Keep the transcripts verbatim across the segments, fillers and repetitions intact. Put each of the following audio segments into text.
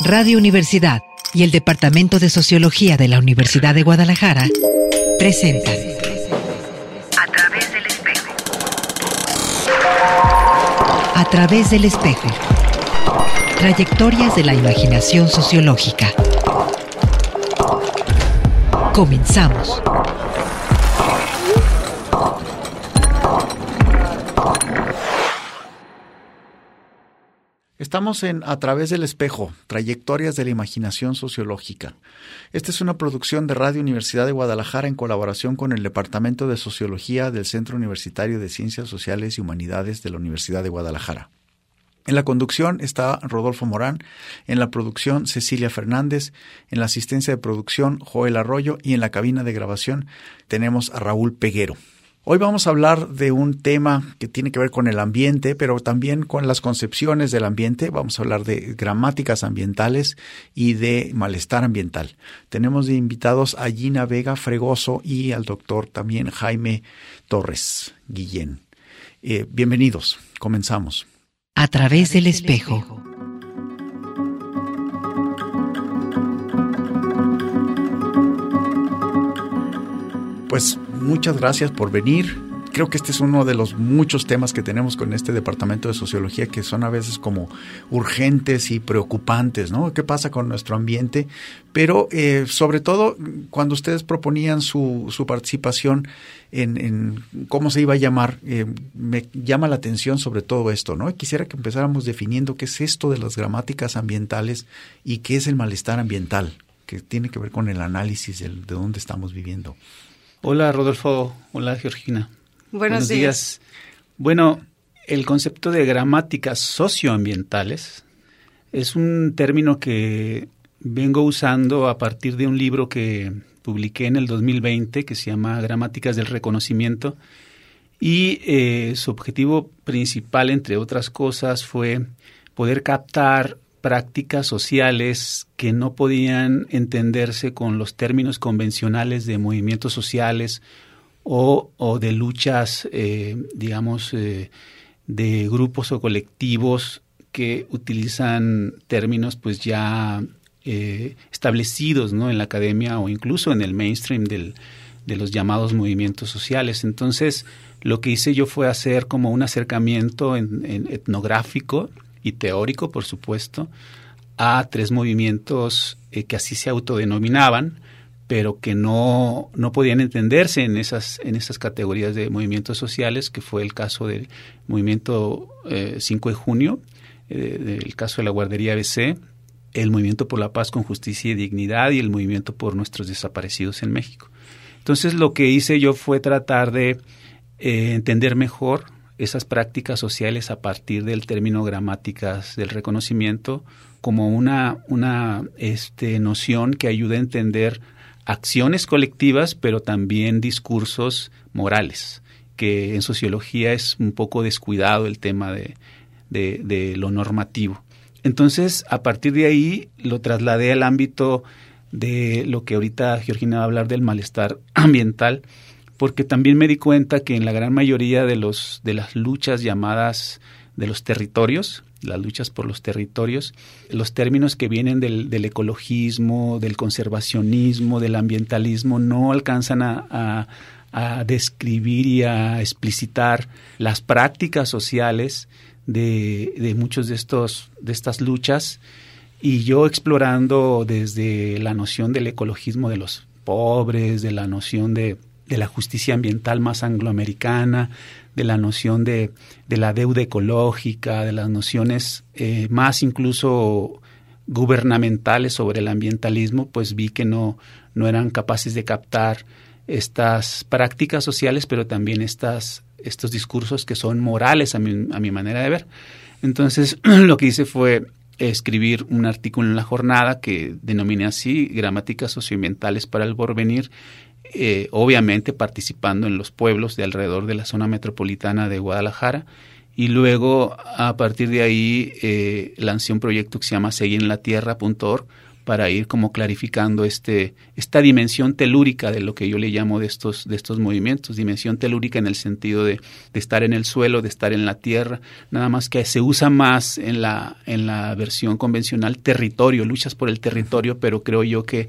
Radio Universidad y el Departamento de Sociología de la Universidad de Guadalajara presentan A través del espejo. A través del espejo. Trayectorias de la imaginación sociológica. Comenzamos. Estamos en A través del espejo, Trayectorias de la imaginación sociológica. Esta es una producción de Radio Universidad de Guadalajara en colaboración con el Departamento de Sociología del Centro Universitario de Ciencias Sociales y Humanidades de la Universidad de Guadalajara. En la conducción está Rodolfo Morán, en la producción Cecilia Fernández, en la asistencia de producción Joel Arroyo y en la cabina de grabación tenemos a Raúl Peguero. Hoy vamos a hablar de un tema que tiene que ver con el ambiente, pero también con las concepciones del ambiente. Vamos a hablar de gramáticas ambientales y de malestar ambiental. Tenemos de invitados a Gina Vega Fregoso y al doctor también Jaime Torres Guillén. Eh, bienvenidos, comenzamos. A través del espejo. Pues muchas gracias por venir. Creo que este es uno de los muchos temas que tenemos con este departamento de sociología que son a veces como urgentes y preocupantes, ¿no? ¿Qué pasa con nuestro ambiente? Pero eh, sobre todo cuando ustedes proponían su, su participación en, en cómo se iba a llamar, eh, me llama la atención sobre todo esto, ¿no? Quisiera que empezáramos definiendo qué es esto de las gramáticas ambientales y qué es el malestar ambiental, que tiene que ver con el análisis del, de dónde estamos viviendo. Hola Rodolfo, hola Georgina. Buenos, Buenos días. días. Bueno, el concepto de gramáticas socioambientales es un término que vengo usando a partir de un libro que publiqué en el dos mil veinte que se llama Gramáticas del Reconocimiento y eh, su objetivo principal, entre otras cosas, fue poder captar prácticas sociales que no podían entenderse con los términos convencionales de movimientos sociales o, o de luchas, eh, digamos, eh, de grupos o colectivos que utilizan términos pues ya eh, establecidos, ¿no?, en la academia o incluso en el mainstream del, de los llamados movimientos sociales. Entonces, lo que hice yo fue hacer como un acercamiento en, en etnográfico y teórico, por supuesto, a tres movimientos eh, que así se autodenominaban, pero que no, no podían entenderse en esas, en esas categorías de movimientos sociales, que fue el caso del movimiento eh, cinco de junio, eh, el caso de la Guardería A B C, el movimiento por la paz con justicia y dignidad y el movimiento por nuestros desaparecidos en México. Entonces, lo que hice yo fue tratar de eh, entender mejor esas prácticas sociales a partir del término gramáticas del reconocimiento como una, una este, noción que ayuda a entender acciones colectivas, pero también discursos morales, que en sociología es un poco descuidado el tema de, de, de lo normativo. Entonces, a partir de ahí lo trasladé al ámbito de lo que ahorita Georgina va a hablar del malestar ambiental, porque también me di cuenta que en la gran mayoría de los de las luchas llamadas de los territorios, las luchas por los territorios, los términos que vienen del, del ecologismo, del conservacionismo, del ambientalismo, no alcanzan a, a, a describir y a explicitar las prácticas sociales de, de muchos de estos de estas luchas. Y yo explorando desde la noción del ecologismo de los pobres, de la noción de de la justicia ambiental más angloamericana, de la noción de, de la deuda ecológica, de las nociones eh, más incluso gubernamentales sobre el ambientalismo, pues vi que no, no eran capaces de captar estas prácticas sociales, pero también estas, estos discursos que son morales a mi, a mi manera de ver. Entonces, lo que hice fue escribir un artículo en La Jornada que denominé así, Gramáticas socioambientales para el porvenir, Eh, obviamente participando en los pueblos de alrededor de la zona metropolitana de Guadalajara, y luego a partir de ahí eh, lancé un proyecto que se llama seguir en la tierra punto org para ir como clarificando este esta dimensión telúrica de lo que yo le llamo de estos de estos movimientos, dimensión telúrica en el sentido de, de estar en el suelo, de estar en la tierra, nada más que se usa más en la en la versión convencional territorio, luchas por el territorio, pero creo yo que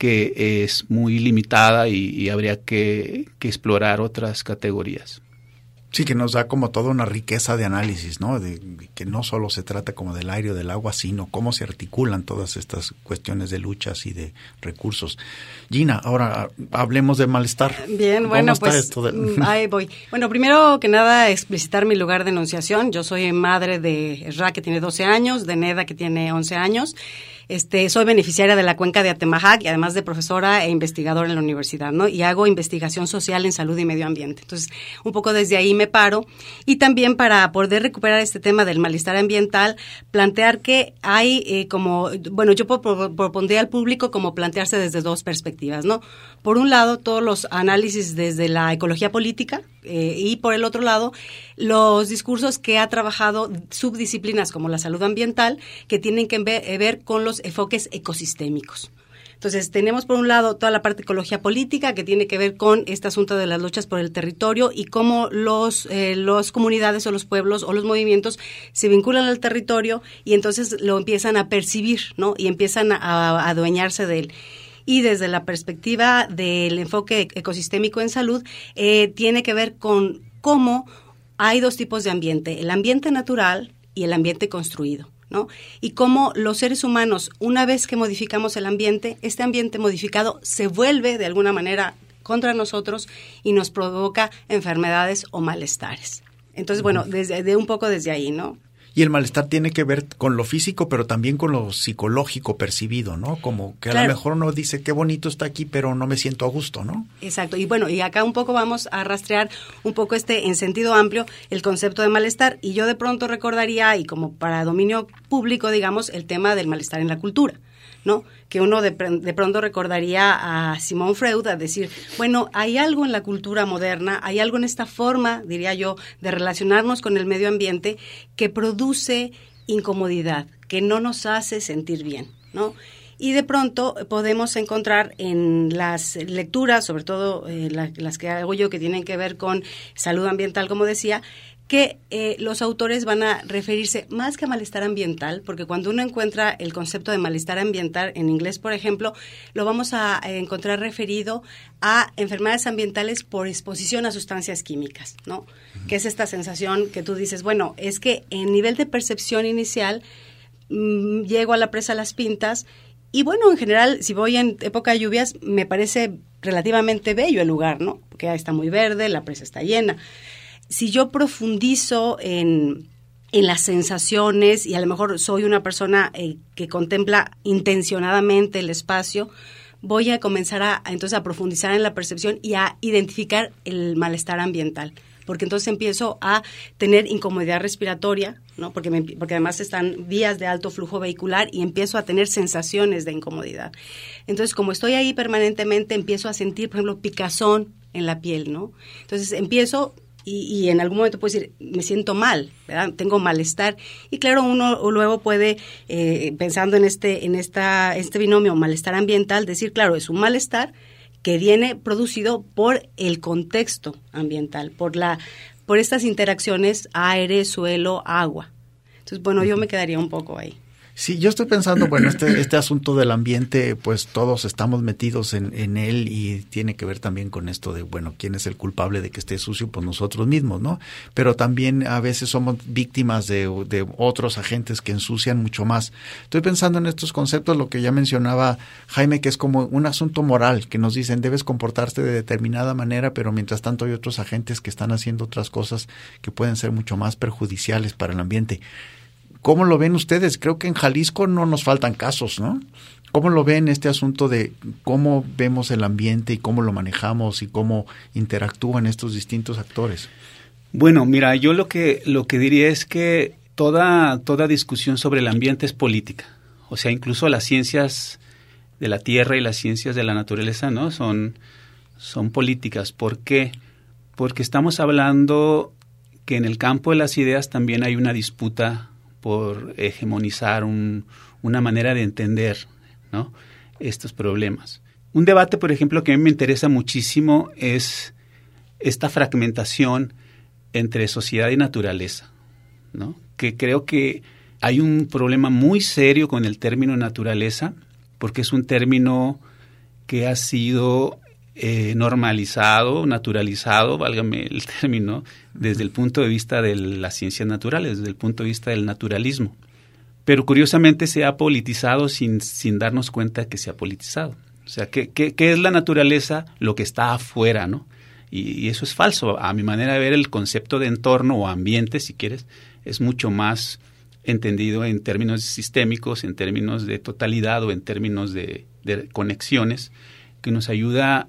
que es muy limitada y, y habría que, que explorar otras categorías. Sí, que nos da como toda una riqueza de análisis, ¿no? De, de que no solo se trata como del aire o del agua, sino cómo se articulan todas estas cuestiones de luchas y de recursos. Gina, ahora hablemos de malestar. Bien, bueno, ¿Cómo está pues esto de... ahí voy. Bueno, primero que nada, explicitar mi lugar de enunciación. Yo soy madre de Esra, que tiene doce años, de Neda, que tiene once años. Este, soy beneficiaria de la cuenca de Atemajac y además de profesora e investigadora en la universidad, ¿no? Y hago investigación social en salud y medio ambiente. Entonces, un poco desde ahí me paro. Y también para poder recuperar este tema del malestar ambiental, plantear que hay eh, como, bueno, yo propondría al público como plantearse desde dos perspectivas, ¿no? Por un lado, todos los análisis desde la ecología política eh, y por el otro lado, los discursos que ha trabajado subdisciplinas como la salud ambiental que tienen que ver, ver con los enfoques ecosistémicos. Entonces, tenemos por un lado toda la parte de ecología política que tiene que ver con este asunto de las luchas por el territorio y cómo los eh, las comunidades o los pueblos o los movimientos se vinculan al territorio y entonces lo empiezan a percibir, ¿no? Y empiezan a, a adueñarse de él. Y desde la perspectiva del enfoque ecosistémico en salud, eh, tiene que ver con cómo hay dos tipos de ambiente, el ambiente natural y el ambiente construido, ¿no? Y cómo los seres humanos, una vez que modificamos el ambiente, este ambiente modificado se vuelve de alguna manera contra nosotros y nos provoca enfermedades o malestares. Entonces, bueno, desde de un poco desde ahí, ¿no? Y el malestar tiene que ver con lo físico, pero también con lo psicológico percibido, ¿no? Como que a claro. lo mejor uno dice, qué bonito está aquí, pero no me siento a gusto, ¿no? Exacto. Y bueno, y acá un poco vamos a rastrear un poco este, en sentido amplio, el concepto de malestar. Y yo de pronto recordaría, y como para dominio público, digamos, el tema del malestar en la cultura, ¿no? Que uno de, de pronto recordaría a Sigmund Freud a decir, bueno, hay algo en la cultura moderna, hay algo en esta forma, diría yo, de relacionarnos con el medio ambiente que produce incomodidad, que no nos hace sentir bien, ¿no? Y de pronto podemos encontrar en las lecturas, sobre todo eh, la, las que hago yo que tienen que ver con salud ambiental, como decía, que eh, los autores van a referirse más que a malestar ambiental, porque cuando uno encuentra el concepto de malestar ambiental en inglés, por ejemplo, lo vamos a encontrar referido a enfermedades ambientales por exposición a sustancias químicas, ¿no? Uh-huh. Que es esta sensación que tú dices, bueno, es que en nivel de percepción inicial mmm, llego a la presa Las Pintas y bueno, en general, si voy en época de lluvias, me parece relativamente bello el lugar, ¿no? Porque está muy verde, la presa está llena. Si yo profundizo en, en las sensaciones y a lo mejor soy una persona eh, que contempla intencionadamente el espacio, voy a comenzar a, a entonces a profundizar en la percepción y a identificar el malestar ambiental, porque entonces empiezo a tener incomodidad respiratoria, ¿no? Porque, me, porque además están vías de alto flujo vehicular y empiezo a tener sensaciones de incomodidad. Entonces, como estoy ahí permanentemente, empiezo a sentir, por ejemplo, picazón en la piel, ¿no? Entonces, empiezo... Y, y en algún momento puedo decir, me siento mal, ¿verdad? Tengo malestar. Y claro, uno luego puede, eh, pensando en este en esta este binomio malestar ambiental, decir, claro, es un malestar que viene producido por el contexto ambiental, por la por estas interacciones aire, suelo, agua. Entonces, bueno, yo me quedaría un poco ahí. Sí, yo estoy pensando, bueno, este este asunto del ambiente, pues todos estamos metidos en, en él y tiene que ver también con esto de, bueno, ¿quién es el culpable de que esté sucio? Pues nosotros mismos, ¿no? Pero también a veces somos víctimas de, de otros agentes que ensucian mucho más. Estoy pensando en estos conceptos, lo que ya mencionaba Jaime, que es como un asunto moral, que nos dicen, debes comportarte de determinada manera, pero mientras tanto hay otros agentes que están haciendo otras cosas que pueden ser mucho más perjudiciales para el ambiente. ¿Cómo lo ven ustedes? Creo que en Jalisco no nos faltan casos, ¿no? ¿Cómo lo ven este asunto de cómo vemos el ambiente y cómo lo manejamos y cómo interactúan estos distintos actores? Bueno, mira, yo lo que lo que diría es que toda toda discusión sobre el ambiente es política. O sea, incluso las ciencias de la tierra y las ciencias de la naturaleza, ¿no? Son son políticas. ¿Por qué? Porque estamos hablando que en el campo de las ideas también hay una disputa por hegemonizar un, una manera de entender ¿no?, estos problemas. Un debate, por ejemplo, que a mí me interesa muchísimo es esta fragmentación entre sociedad y naturaleza, ¿no?, que creo que hay un problema muy serio con el término naturaleza, porque es un término que ha sido eh, normalizado, naturalizado, válgame el término, desde el punto de vista de las ciencias naturales, desde el punto de vista del naturalismo. Pero curiosamente se ha politizado sin, sin darnos cuenta que se ha politizado. O sea, ¿qué, qué, qué es la naturaleza? Lo que está afuera, ¿no? Y, y eso es falso. A mi manera de ver, el concepto de entorno o ambiente, si quieres, es mucho más entendido en términos sistémicos, en términos de totalidad o en términos de, de conexiones, que nos ayuda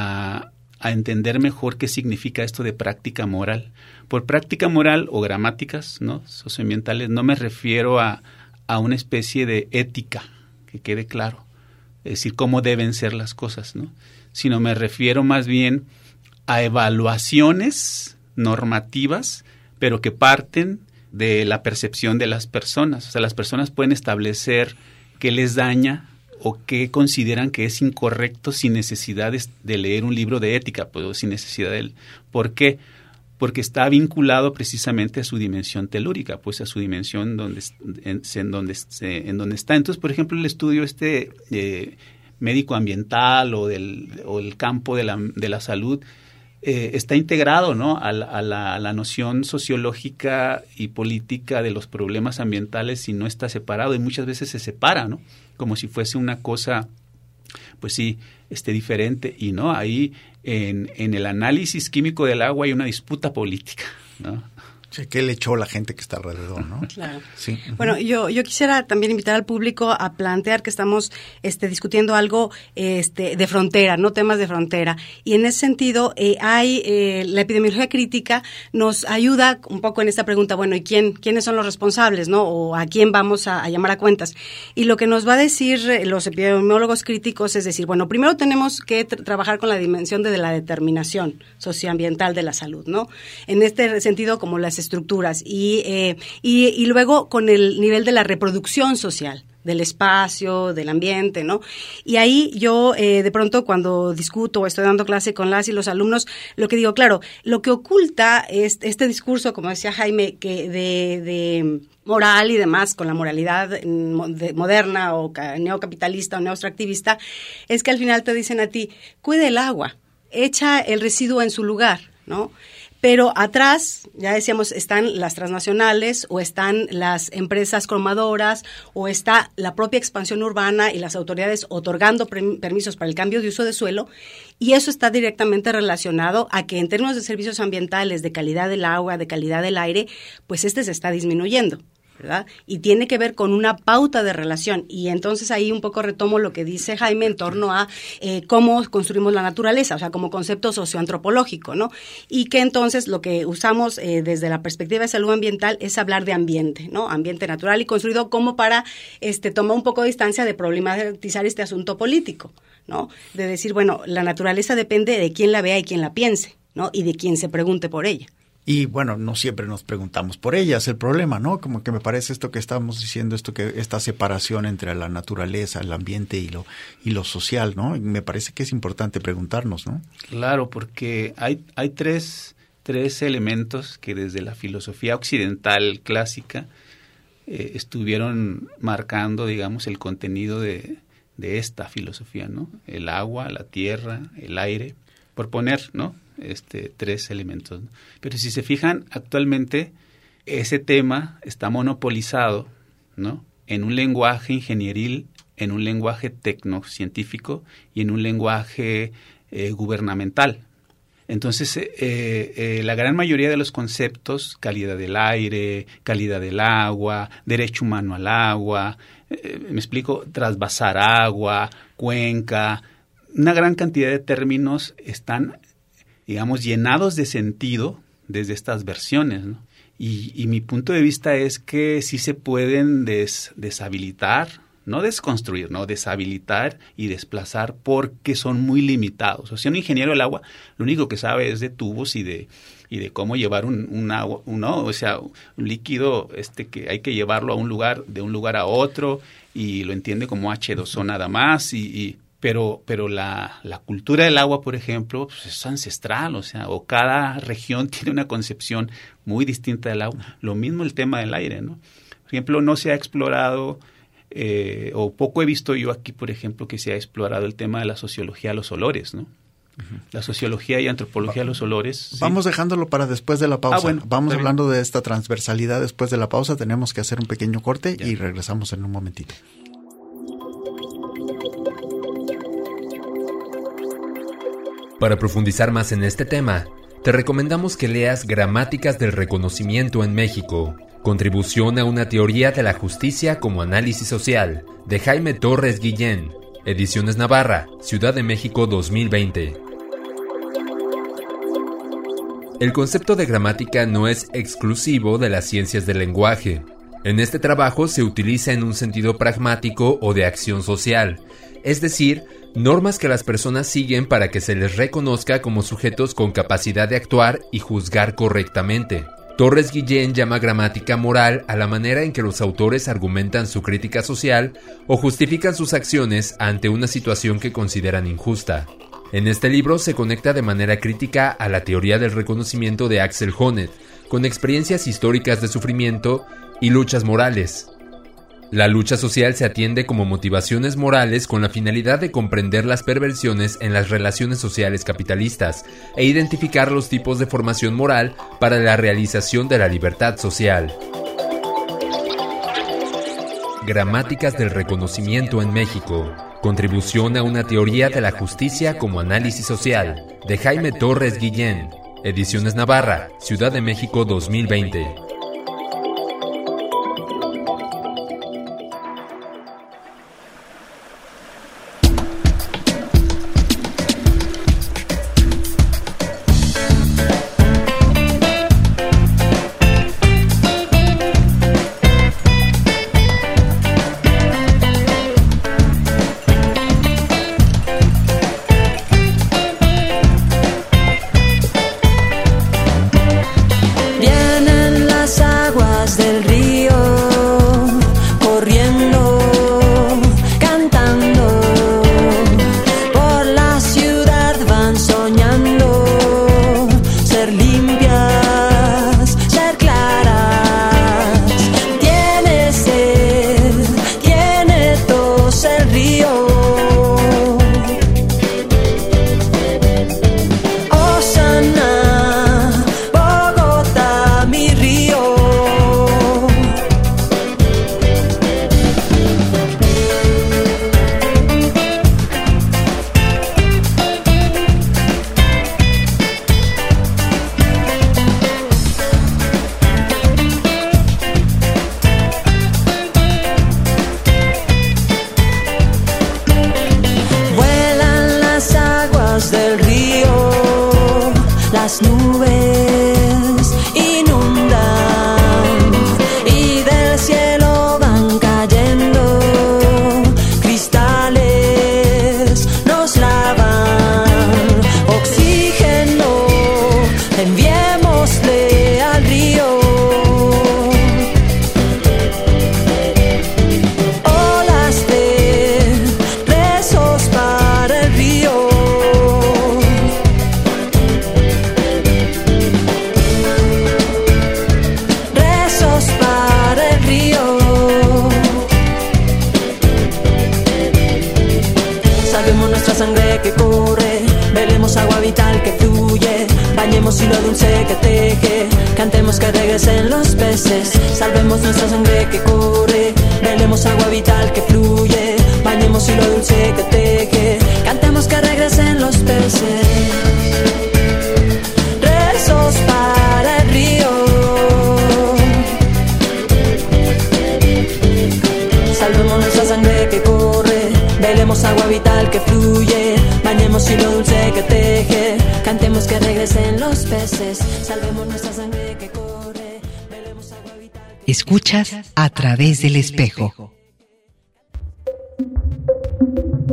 a, a entender mejor qué significa esto de práctica moral. Por práctica moral o gramáticas, ¿no?, socioambientales, no me refiero a, a una especie de ética, que quede claro, es decir, cómo deben ser las cosas, ¿no?, sino me refiero más bien a evaluaciones normativas, pero que parten de la percepción de las personas. O sea, las personas pueden establecer qué les daña o qué consideran que es incorrecto sin necesidad de, de leer un libro de ética, pues, sin necesidad de él. ¿Por qué? Porque está vinculado precisamente a su dimensión telúrica, pues a su dimensión donde, en, en, donde, en donde está. Entonces, por ejemplo, el estudio este eh, médico ambiental o del o el campo de la, de la salud Eh, está integrado, ¿no?, a, la, a, la, a la noción sociológica y política de los problemas ambientales, y no está separado, y muchas veces se separa, ¿no?, como si fuese una cosa, pues sí, este, diferente, y no, ahí en, en el análisis químico del agua hay una disputa política, ¿no? Sí, ¿qué le echó la gente que está alrededor, no? Claro. Sí. Bueno, yo, yo quisiera también invitar al público a plantear que estamos este, discutiendo algo este, de frontera, no temas de frontera. Y en ese sentido, eh, hay eh, la epidemiología crítica nos ayuda un poco en esta pregunta, bueno, ¿y quién, quiénes son los responsables, no? O a quién vamos a, a llamar a cuentas. Y lo que nos va a decir los epidemiólogos críticos es decir, bueno, primero tenemos que tra- trabajar con la dimensión de, de la determinación socioambiental de la salud, ¿no? En este sentido, como las estructuras y, eh, y, y luego con el nivel de la reproducción social del espacio, del ambiente, ¿no? Y ahí yo eh, de pronto cuando discuto o estoy dando clase con las y los alumnos, lo que digo, claro, lo que oculta es este discurso, como decía Jaime, que de, de moral y demás, con la moralidad de, moderna o neocapitalista o neoextractivista, es que al final te dicen a ti, cuide el agua, echa el residuo en su lugar, ¿no? Pero atrás, ya decíamos, están las transnacionales o están las empresas cromadoras o está la propia expansión urbana y las autoridades otorgando pre- permisos para el cambio de uso de suelo, y eso está directamente relacionado a que en términos de servicios ambientales, de calidad del agua, de calidad del aire, pues este se está disminuyendo, ¿verdad? Y tiene que ver con una pauta de relación. Y entonces ahí un poco retomo lo que dice Jaime en torno a eh, cómo construimos la naturaleza, o sea, como concepto socioantropológico, ¿no? Y que entonces lo que usamos eh, desde la perspectiva de salud ambiental es hablar de ambiente, ¿no? Ambiente natural y construido como para este tomar un poco de distancia de problematizar este asunto político, ¿no? De decir, bueno, la naturaleza depende de quién la vea y quién la piense, ¿no? Y de quién se pregunte por ella. Y bueno, no siempre nos preguntamos por ellas, el problema, ¿no? Como que me parece esto que estamos diciendo, esto que esta separación entre la naturaleza, el ambiente y lo y lo social, ¿no? Y me parece que es importante preguntarnos, ¿no? Claro, porque hay hay tres tres elementos que desde la filosofía occidental clásica eh, estuvieron marcando, digamos, el contenido de de esta filosofía, ¿no? El agua, la tierra, el aire, por poner, ¿no? Este, tres elementos, ¿no? Pero si se fijan, actualmente ese tema está monopolizado, ¿no? En un lenguaje ingenieril, en un lenguaje tecnocientífico y en un lenguaje eh, gubernamental. Entonces, eh, eh, la gran mayoría de los conceptos, calidad del aire, calidad del agua, derecho humano al agua, eh, me explico, trasvasar agua, cuenca, una gran cantidad de términos están, digamos, llenados de sentido desde estas versiones, ¿no? Y, y mi punto de vista es que sí se pueden des, deshabilitar, no desconstruir, no deshabilitar y desplazar porque son muy limitados. O sea, un ingeniero del agua lo único que sabe es de tubos y de y de cómo llevar un, un agua, un, no, o sea, un líquido este que hay que llevarlo a un lugar, de un lugar a otro, y lo entiende como hache dos o nada más, y, y pero pero la, la cultura del agua, por ejemplo, pues es ancestral, o sea, o cada región tiene una concepción muy distinta del agua. Lo mismo el tema del aire, ¿no? Por ejemplo, no se ha explorado, eh, o poco he visto yo aquí, por ejemplo, que se ha explorado el tema de la sociología de los olores, ¿no? Uh-huh. La sociología y antropología de los olores. Vamos ¿sí? dejándolo para después de la pausa. Ah, bueno, Vamos hablando de esta transversalidad después de la pausa. Tenemos que hacer un pequeño corte ya. Y regresamos en un momentito. Para profundizar más en este tema, te recomendamos que leas Gramáticas del Reconocimiento en México, Contribución a una teoría de la justicia como análisis social, de Jaime Torres Guillén, Ediciones Navarra, Ciudad de México dos mil veinte. El concepto de gramática no es exclusivo de las ciencias del lenguaje. En este trabajo se utiliza en un sentido pragmático o de acción social, es decir, normas que las personas siguen para que se les reconozca como sujetos con capacidad de actuar y juzgar correctamente. Torres Guillén llama gramática moral a la manera en que los autores argumentan su crítica social o justifican sus acciones ante una situación que consideran injusta. En este libro se conecta de manera crítica a la teoría del reconocimiento de Axel Honneth, con experiencias históricas de sufrimiento y luchas morales. La lucha social se atiende como motivaciones morales con la finalidad de comprender las perversiones en las relaciones sociales capitalistas e identificar los tipos de formación moral para la realización de la libertad social. Gramáticas del Reconocimiento en México. Contribución a una teoría de la justicia como análisis social, de Jaime Torres Guillén. Ediciones Navarra, Ciudad de México dos mil veinte. Escuchas a través del espejo.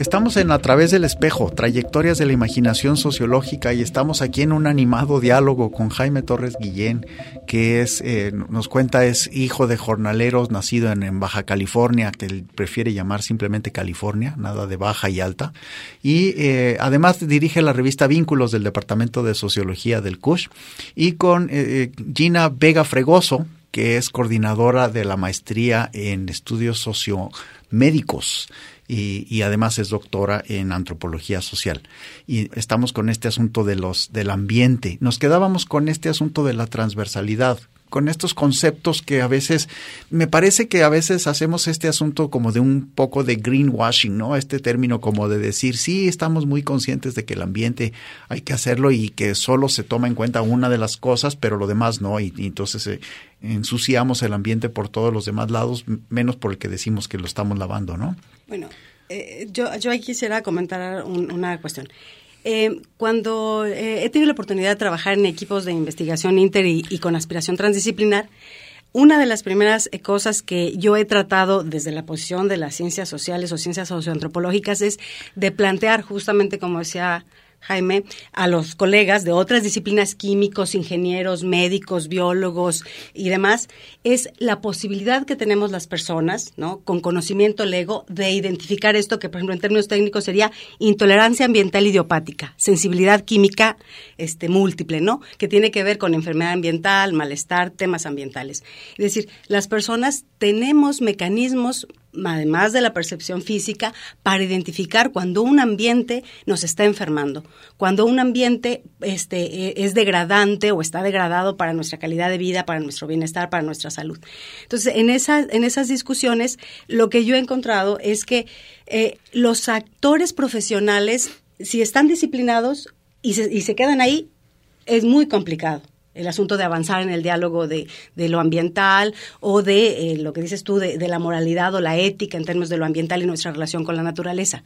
Estamos en A Través del Espejo, trayectorias de la imaginación sociológica, y estamos aquí en un animado diálogo con Jaime Torres Guillén, que es, eh, nos cuenta, es hijo de jornaleros, nacido en, en Baja California, que él prefiere llamar simplemente California, nada de baja y alta, y eh, además dirige la revista Vínculos del Departamento de Sociología del C U S H, y con eh, Gina Vega Fregoso, que es coordinadora de la maestría en estudios sociomédicos y, y además es doctora en antropología social. Y estamos con este asunto de los del ambiente. Nos quedábamos con este asunto de la transversalidad, con estos conceptos que a veces, me parece que a veces hacemos este asunto como de un poco de greenwashing, ¿no? Este término como de decir, sí, estamos muy conscientes de que el ambiente hay que hacerlo y que solo se toma en cuenta una de las cosas, pero lo demás no, y, y entonces eh, ensuciamos el ambiente por todos los demás lados, menos por el que decimos que lo estamos lavando, ¿no? Bueno, eh, yo, yo ahí quisiera comentar un, una cuestión. Eh, cuando eh, he tenido la oportunidad de trabajar en equipos de investigación inter y, y con aspiración transdisciplinar, una de las primeras eh, cosas que yo he tratado desde la posición de las ciencias sociales o ciencias socioantropológicas es de plantear, justamente como decía Jaime, a los colegas de otras disciplinas, químicos, ingenieros, médicos, biólogos y demás, es la posibilidad que tenemos las personas, ¿no?, con conocimiento lego, de identificar esto que, por ejemplo, en términos técnicos sería intolerancia ambiental idiopática, sensibilidad química este, múltiple, ¿no?, que tiene que ver con enfermedad ambiental, malestar, temas ambientales. Es decir, las personas tenemos mecanismos, además de la percepción física, para identificar cuando un ambiente nos está enfermando, cuando un ambiente este, es degradante o está degradado para nuestra calidad de vida, para nuestro bienestar, para nuestra salud. Entonces, en, esa, en esas discusiones, lo que yo he encontrado es que eh, los actores profesionales, si están disciplinados y se, y se quedan ahí, es muy complicado el asunto de avanzar en el diálogo de, de lo ambiental o de eh, lo que dices tú, de, de la moralidad o la ética en términos de lo ambiental y nuestra relación con la naturaleza.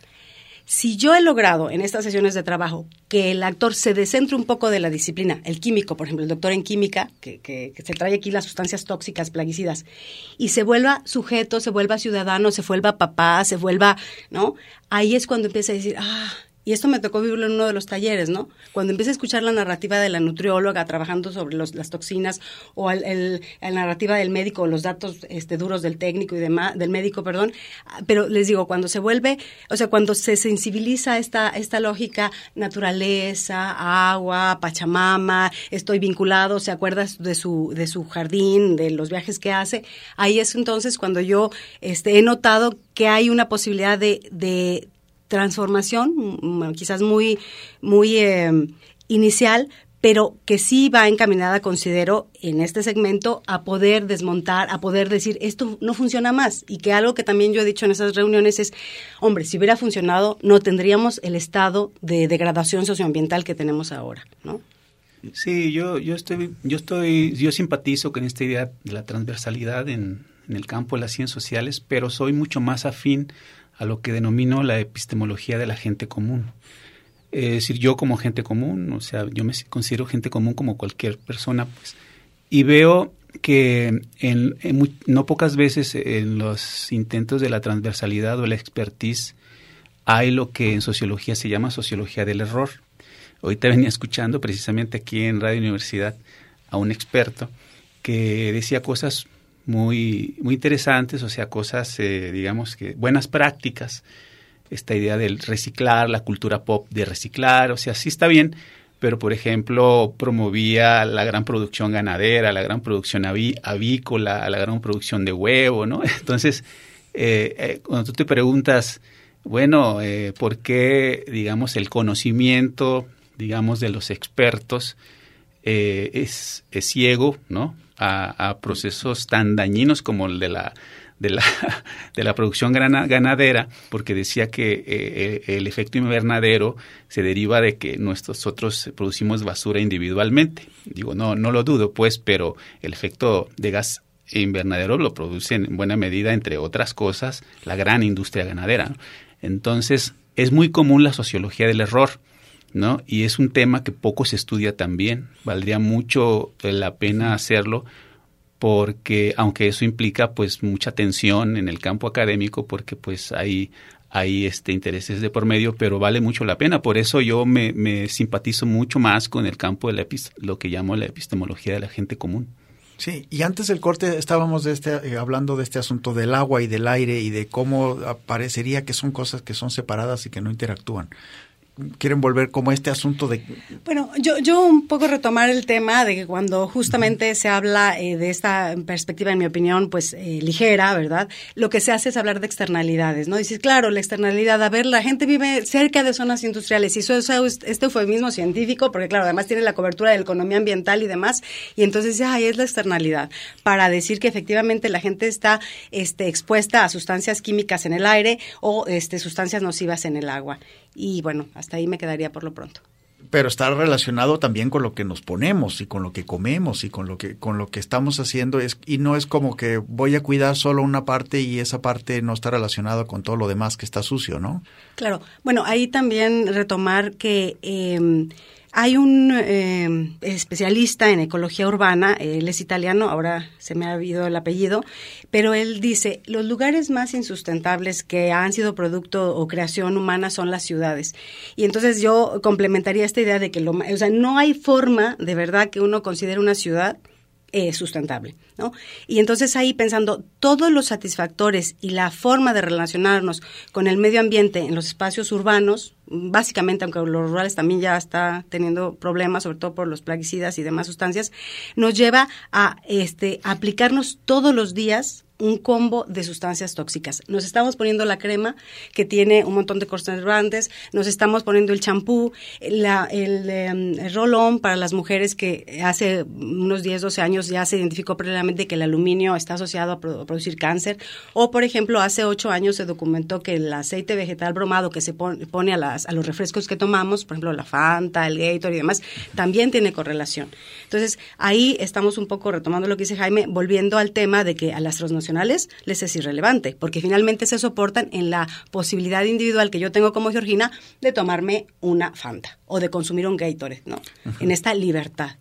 Si yo he logrado en estas sesiones de trabajo que el actor se descentre un poco de la disciplina, el químico, por ejemplo, el doctor en química, que, que, que se trae aquí las sustancias tóxicas, plaguicidas, y se vuelva sujeto, se vuelva ciudadano, se vuelva papá, se vuelva, ¿no? Ahí es cuando empieza a decir, ah, y esto me tocó vivirlo en uno de los talleres, ¿no? Cuando empieza a escuchar la narrativa de la nutrióloga trabajando sobre los, las toxinas, o el, el, la narrativa del médico, los datos este, duros del técnico y demás, del médico, perdón. Pero les digo, cuando se vuelve, o sea, cuando se sensibiliza esta, esta lógica, naturaleza, agua, Pachamama, estoy vinculado, se acuerda de su, de su jardín, de los viajes que hace, ahí es entonces cuando yo este, he notado que hay una posibilidad de, de transformación, quizás muy, muy eh, inicial, pero que sí va encaminada, considero, en este segmento, a poder desmontar, a poder decir, esto no funciona más. Y que algo que también yo he dicho en esas reuniones es, hombre, si hubiera funcionado, no tendríamos el estado de degradación socioambiental que tenemos ahora, ¿no? Sí, yo, yo estoy, yo estoy, yo simpatizo con esta idea de la transversalidad en, en el campo de las ciencias sociales, pero soy mucho más afín a lo que denomino la epistemología de la gente común. Es decir, yo como gente común, o sea, yo me considero gente común como cualquier persona, pues, y veo que en, en muy, no pocas veces en los intentos de la transversalidad o la expertise hay lo que en sociología se llama sociología del error. Ahorita venía escuchando precisamente aquí en Radio Universidad a un experto que decía cosas muy muy interesantes, o sea, cosas, eh, digamos que buenas prácticas, esta idea del reciclar, la cultura pop de reciclar, o sea, sí está bien, pero por ejemplo promovía la gran producción ganadera, la gran producción aví, avícola, la gran producción de huevo, ¿no? Entonces, eh, eh, cuando tú te preguntas, bueno, eh, ¿por qué, digamos, el conocimiento, digamos, de los expertos eh, es, es ciego, ¿no?, A, a procesos tan dañinos como el de la de la de la producción grana, ganadera, porque decía que eh, el efecto invernadero se deriva de que nosotros producimos basura individualmente. Digo, no no lo dudo, pues, pero el efecto de gas invernadero lo produce en buena medida, entre otras cosas, la gran industria ganadera, ¿no? Entonces, es muy común la sociología del error, ¿no? Y es un tema que poco se estudia también. Valdría mucho la pena hacerlo, porque aunque eso implica pues mucha tensión en el campo académico, porque pues hay hay este, intereses de por medio, pero vale mucho la pena. Por eso yo me, me simpatizo mucho más con el campo de la epist- lo que llamo la epistemología de la gente común. Sí, y antes del corte estábamos de este, eh, hablando de este asunto del agua y del aire y de cómo parecería que son cosas que son separadas y que no interactúan. Quieren volver como este asunto de... Bueno, yo, yo un poco retomar el tema de que cuando justamente uh-huh. se habla eh, de esta perspectiva, en mi opinión, pues eh, ligera, ¿verdad? Lo que se hace es hablar de externalidades, ¿no? Dices, claro, la externalidad, a ver, la gente vive cerca de zonas industriales y eso es este eufemismo científico, porque claro, además tiene la cobertura de la economía ambiental y demás, y entonces, ay, es la externalidad, para decir que efectivamente la gente está este, expuesta a sustancias químicas en el aire o este, sustancias nocivas en el agua. Y bueno, hasta ahí me quedaría por lo pronto. Pero está relacionado también con lo que nos ponemos y con lo que comemos y con lo que con lo que estamos haciendo es y no es como que voy a cuidar solo una parte y esa parte no está relacionada con todo lo demás que está sucio, ¿no? Claro. Bueno, ahí también retomar que eh, hay un eh, especialista en ecología urbana, él es italiano, ahora se me ha olvidado el apellido, pero él dice, los lugares más insustentables que han sido producto o creación humana son las ciudades. Y entonces yo complementaría esta idea de que lo, o sea, no hay forma de verdad que uno considere una ciudad Eh, sustentable, ¿no? Y entonces ahí pensando todos los satisfactores y la forma de relacionarnos con el medio ambiente en los espacios urbanos, básicamente, aunque los rurales también ya está teniendo problemas, sobre todo por los plaguicidas y demás sustancias, nos lleva a este aplicarnos todos los días un combo de sustancias tóxicas. Nos estamos poniendo la crema que tiene un montón de conservantes, nos estamos poniendo el champú, la, el, um, el roll-on para las mujeres que hace unos diez, doce años ya se identificó previamente que el aluminio está asociado a, pro, a producir cáncer, o por ejemplo hace ocho años se documentó que el aceite vegetal bromado que se pone, pone a, las, a los refrescos que tomamos, por ejemplo la Fanta, el Gatorade y demás, también tiene correlación. Entonces ahí estamos un poco retomando lo que dice Jaime, volviendo al tema de que a las transnacionales les es irrelevante, porque finalmente se soportan en la posibilidad individual que yo tengo como Georgina de tomarme una Fanta o de consumir un Gatorade, ¿no? Uh-huh. En esta libertad.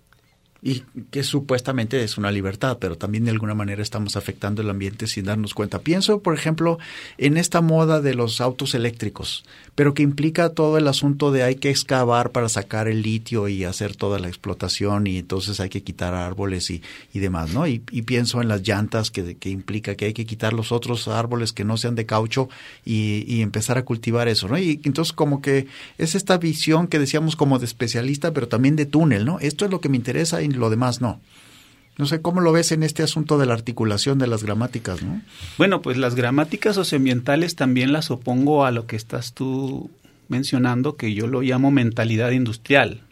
Y que supuestamente es una libertad, pero también de alguna manera estamos afectando el ambiente sin darnos cuenta. Pienso, por ejemplo, en esta moda de los autos eléctricos, pero que implica todo el asunto de hay que excavar para sacar el litio y hacer toda la explotación y entonces hay que quitar árboles y, y demás, ¿no? Y, y pienso en las llantas que, que implica que hay que quitar los otros árboles que no sean de caucho y, y empezar a cultivar eso, ¿no? Y entonces como que es esta visión que decíamos como de especialista, pero también de túnel, ¿no? Esto es lo que me interesa y lo demás no. No sé, ¿cómo lo ves en este asunto de la articulación de las gramáticas, no? Bueno, pues las gramáticas socioambientales también las opongo a lo que estás tú mencionando, que yo lo llamo mentalidad industrial.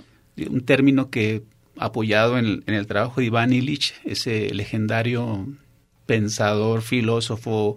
Un término que, apoyado en, en el trabajo de Iván Illich, ese legendario pensador, filósofo,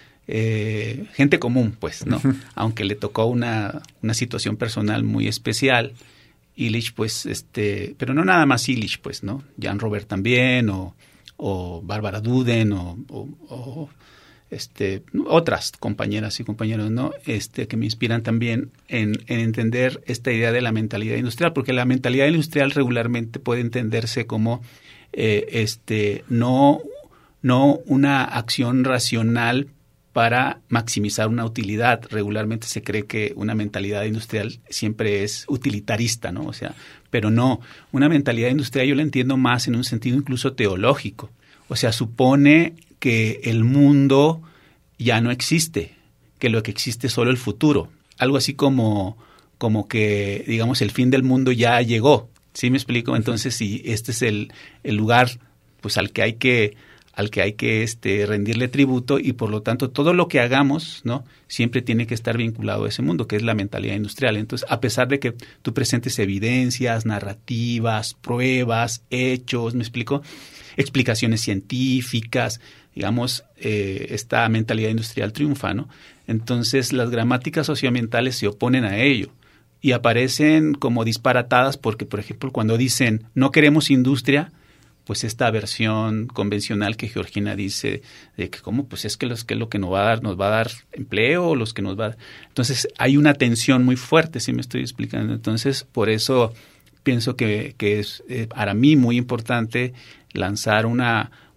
eh, gente común, pues, ¿no? Aunque le tocó una, una situación personal muy especial. Illich, pues, este, pero no nada más Illich, pues, ¿no? Jan Robert también, o, o Bárbara Duden, o, o, o este, otras compañeras y compañeros, ¿no? Este, que me inspiran también en, en entender esta idea de la mentalidad industrial, porque la mentalidad industrial regularmente puede entenderse como, eh, este, no, no una acción racional para maximizar una utilidad. Regularmente se cree que una mentalidad industrial siempre es utilitarista, ¿no? O sea, pero no, una mentalidad industrial yo la entiendo más en un sentido incluso teológico. O sea, supone que el mundo ya no existe, que lo que existe es solo el futuro. Algo así como, como que, digamos, el fin del mundo ya llegó. ¿Sí me explico? Entonces, si este es el, el lugar pues al que hay que al que hay que este, rendirle tributo y por lo tanto todo lo que hagamos, ¿no? Siempre tiene que estar vinculado a ese mundo, que es la mentalidad industrial. Entonces, a pesar de que tú presentes evidencias, narrativas, pruebas, hechos, ¿me explico? Explicaciones científicas, digamos, eh, esta mentalidad industrial triunfa, ¿no? Entonces, las gramáticas socioambientales se oponen a ello y aparecen como disparatadas porque, por ejemplo, cuando dicen no queremos industria, pues esta versión convencional que Georgina dice de que cómo pues es que los que lo que nos va a dar nos va a dar empleo, los que nos va a dar. Entonces hay una tensión muy fuerte, si me estoy explicando. Entonces por eso pienso que, que es eh, para mí muy importante lanzar una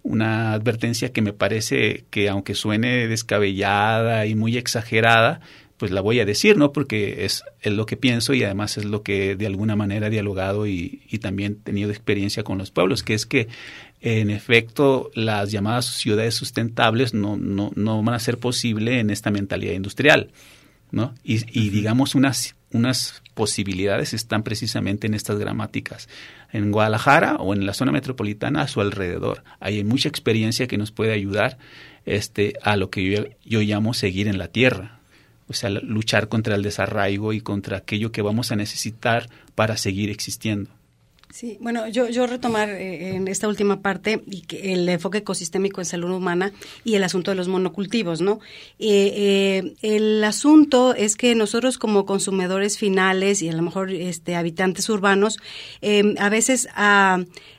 una advertencia que me parece que, aunque suene descabellada y muy exagerada, pues la voy a decir, ¿no? Porque es, es lo que pienso y además es lo que de alguna manera he dialogado y, y también he tenido experiencia con los pueblos, que es que en efecto las llamadas ciudades sustentables no, no, no van a ser posible en esta mentalidad industrial, ¿no? Y, y digamos unas, unas posibilidades están precisamente en estas gramáticas. En Guadalajara o en la zona metropolitana a su alrededor. Ahí hay mucha experiencia que nos puede ayudar este, a lo que yo, yo llamo seguir en la tierra. O sea, luchar contra el desarraigo y contra aquello que vamos a necesitar para seguir existiendo. Sí, bueno, yo, yo retomar eh, en esta última parte y que el enfoque ecosistémico en salud humana y el asunto de los monocultivos, ¿no? Eh, eh, el asunto es que nosotros como consumidores finales y a lo mejor este, habitantes urbanos, eh, a veces ah,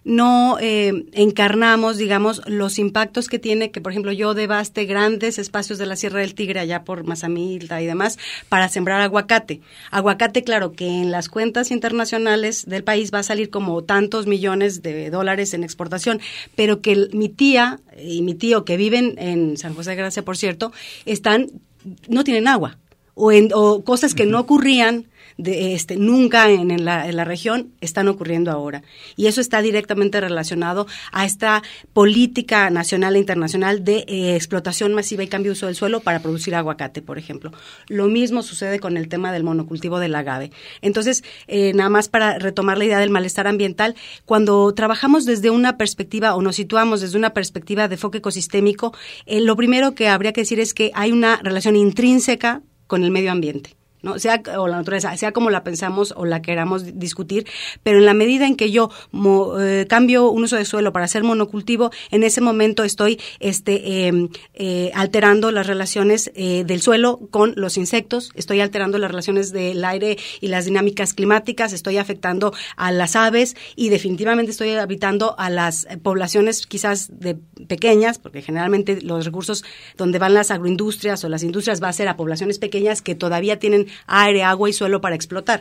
no eh, encarnamos, digamos, los impactos que tiene que, por ejemplo, yo devaste grandes espacios de la Sierra del Tigre, allá por Mazamitla y demás, para sembrar aguacate. Aguacate, claro, que en las cuentas internacionales del país va a salir como tantos millones de dólares en exportación, pero que el, mi tía y mi tío que viven en San José de Gracia, por cierto, están, no tienen agua, o, en, o cosas que no ocurrían de este nunca en, en, la, en la región están ocurriendo ahora. Y eso está directamente relacionado a esta política nacional e internacional de eh, explotación masiva y cambio de uso del suelo para producir aguacate, por ejemplo. Lo mismo sucede con el tema del monocultivo del agave. Entonces, eh, nada más para retomar la idea del malestar ambiental, cuando trabajamos desde una perspectiva o nos situamos desde una perspectiva de enfoque ecosistémico, eh, lo primero que habría que decir es que hay una relación intrínseca con el medio ambiente, ¿no? Sea o la naturaleza, sea como la pensamos o la queramos discutir, pero en la medida en que yo mo, eh, cambio un uso de suelo para hacer monocultivo, en ese momento estoy este eh, eh, alterando las relaciones eh, del suelo con los insectos, estoy alterando las relaciones del aire y las dinámicas climáticas, estoy afectando a las aves y definitivamente estoy habitando a las poblaciones quizás de pequeñas, porque generalmente los recursos donde van las agroindustrias o las industrias va a ser a poblaciones pequeñas que todavía tienen aire, agua y suelo para explotar.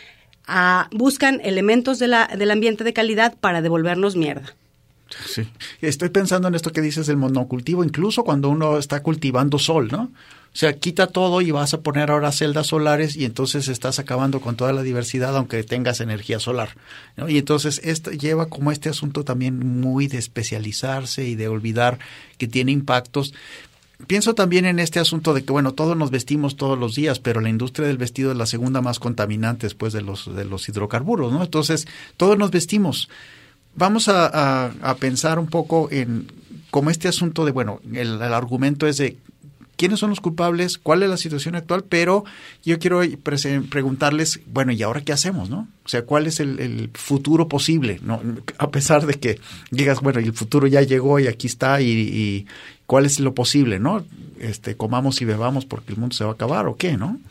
Ah, buscan elementos de la, del ambiente de calidad para devolvernos mierda. Sí, estoy pensando en esto que dices del monocultivo, incluso cuando uno está cultivando sol, ¿no? O sea, quita todo y vas a poner ahora celdas solares y entonces estás acabando con toda la diversidad aunque tengas energía solar, ¿no? Y entonces esto lleva como este asunto también muy de especializarse y de olvidar que tiene impactos. Pienso también en este asunto de que, bueno, todos nos vestimos todos los días, pero la industria del vestido es la segunda más contaminante después de los, de los hidrocarburos, ¿no? Entonces, todos nos vestimos. Vamos a, a, a pensar un poco en como este asunto de, bueno, el, el argumento es de quiénes son los culpables, cuál es la situación actual, pero yo quiero pre- preguntarles, bueno, ¿y ahora qué hacemos, no? O sea, ¿cuál es el, el futuro posible, no? A pesar de que digas, bueno, el futuro ya llegó y aquí está y, y ¿cuál es lo posible, no? Este, comamos y bebamos porque el mundo se va a acabar o qué, ¿no?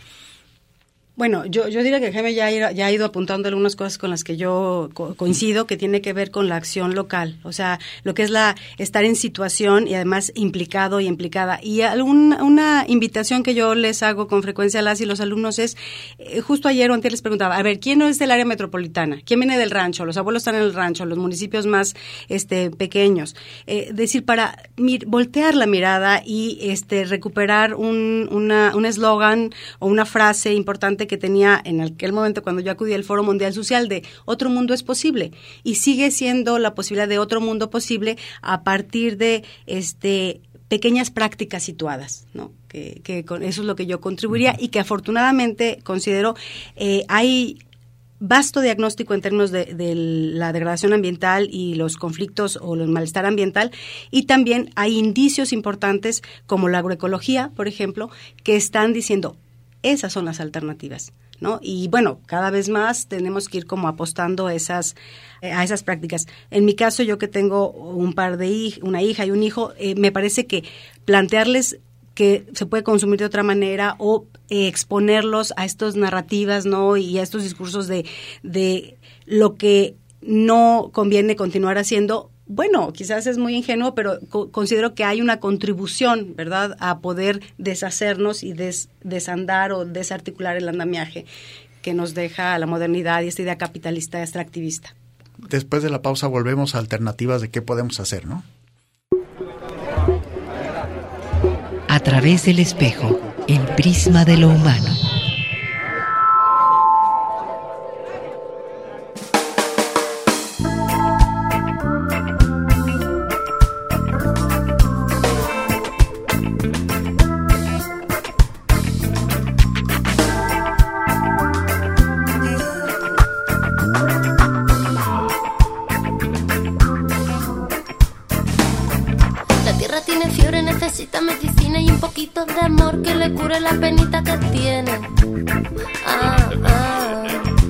Bueno, yo, yo diría que Jaime ya, ir, ya ha ido apuntando algunas cosas con las que yo co- coincido, que tiene que ver con la acción local, o sea, lo que es la estar en situación y además implicado y implicada. Y algún, una invitación que yo les hago con frecuencia a las y los alumnos es, eh, justo ayer o antes les preguntaba, a ver, ¿quién no es del área metropolitana? ¿Quién viene del rancho? Los abuelos están en el rancho, los municipios más este, pequeños. Eh, decir, para mir, voltear la mirada y este, recuperar un una, un eslogan o una frase importante que tenía en aquel momento cuando yo acudí al Foro Mundial Social de otro mundo es posible, y sigue siendo la posibilidad de otro mundo posible a partir de este pequeñas prácticas situadas, ¿no? Que, que con eso es lo que yo contribuiría y que afortunadamente considero eh, hay vasto diagnóstico en términos de, de la degradación ambiental y los conflictos o el malestar ambiental, y también hay indicios importantes como la agroecología, por ejemplo, que están diciendo esas son las alternativas, ¿no? Y bueno, cada vez más tenemos que ir como apostando a esas, eh, a esas prácticas. En mi caso, yo que tengo un par de hij- una hija y un hijo, eh, me parece que plantearles que se puede consumir de otra manera o eh, exponerlos a estas narrativas, ¿no? Y a estos discursos de, de lo que no conviene continuar haciendo. Bueno, quizás es muy ingenuo, pero co- considero que hay una contribución, ¿verdad?, a poder deshacernos y des- desandar o desarticular el andamiaje que nos deja la modernidad y esta idea capitalista extractivista. Después de la pausa volvemos a alternativas de qué podemos hacer, ¿no? A través del espejo, el prisma de lo humano. La penita que tiene. Ah, ah.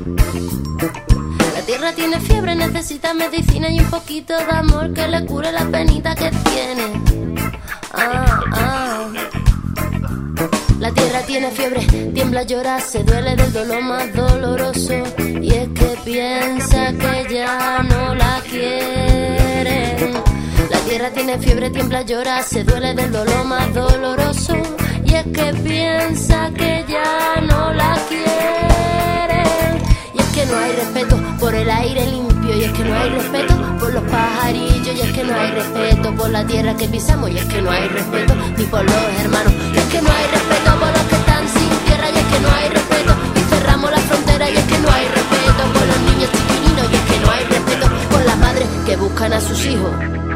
La tierra tiene fiebre, necesita medicina y un poquito de amor que le cure la penita que tiene. Ah, ah. La tierra tiene fiebre, tiembla, llora, se duele del dolor más doloroso. Y es que piensa que ya no la quieren. La tierra tiene fiebre, tiembla, llora, se duele del dolor más doloroso. Y es que piensa que ya no la quieren. Y es que no hay respeto por el aire limpio. Y es que no hay respeto por los pajarillos. Y es que no hay respeto por la tierra que pisamos. Y es que no hay respeto ni por los hermanos. Y es que no hay respeto por los que están sin tierra. Y es que no hay respeto y cerramos la frontera. Y es que no hay respeto por los niños chiquininos. Y es que no hay respeto por las madres que buscan a sus hijos.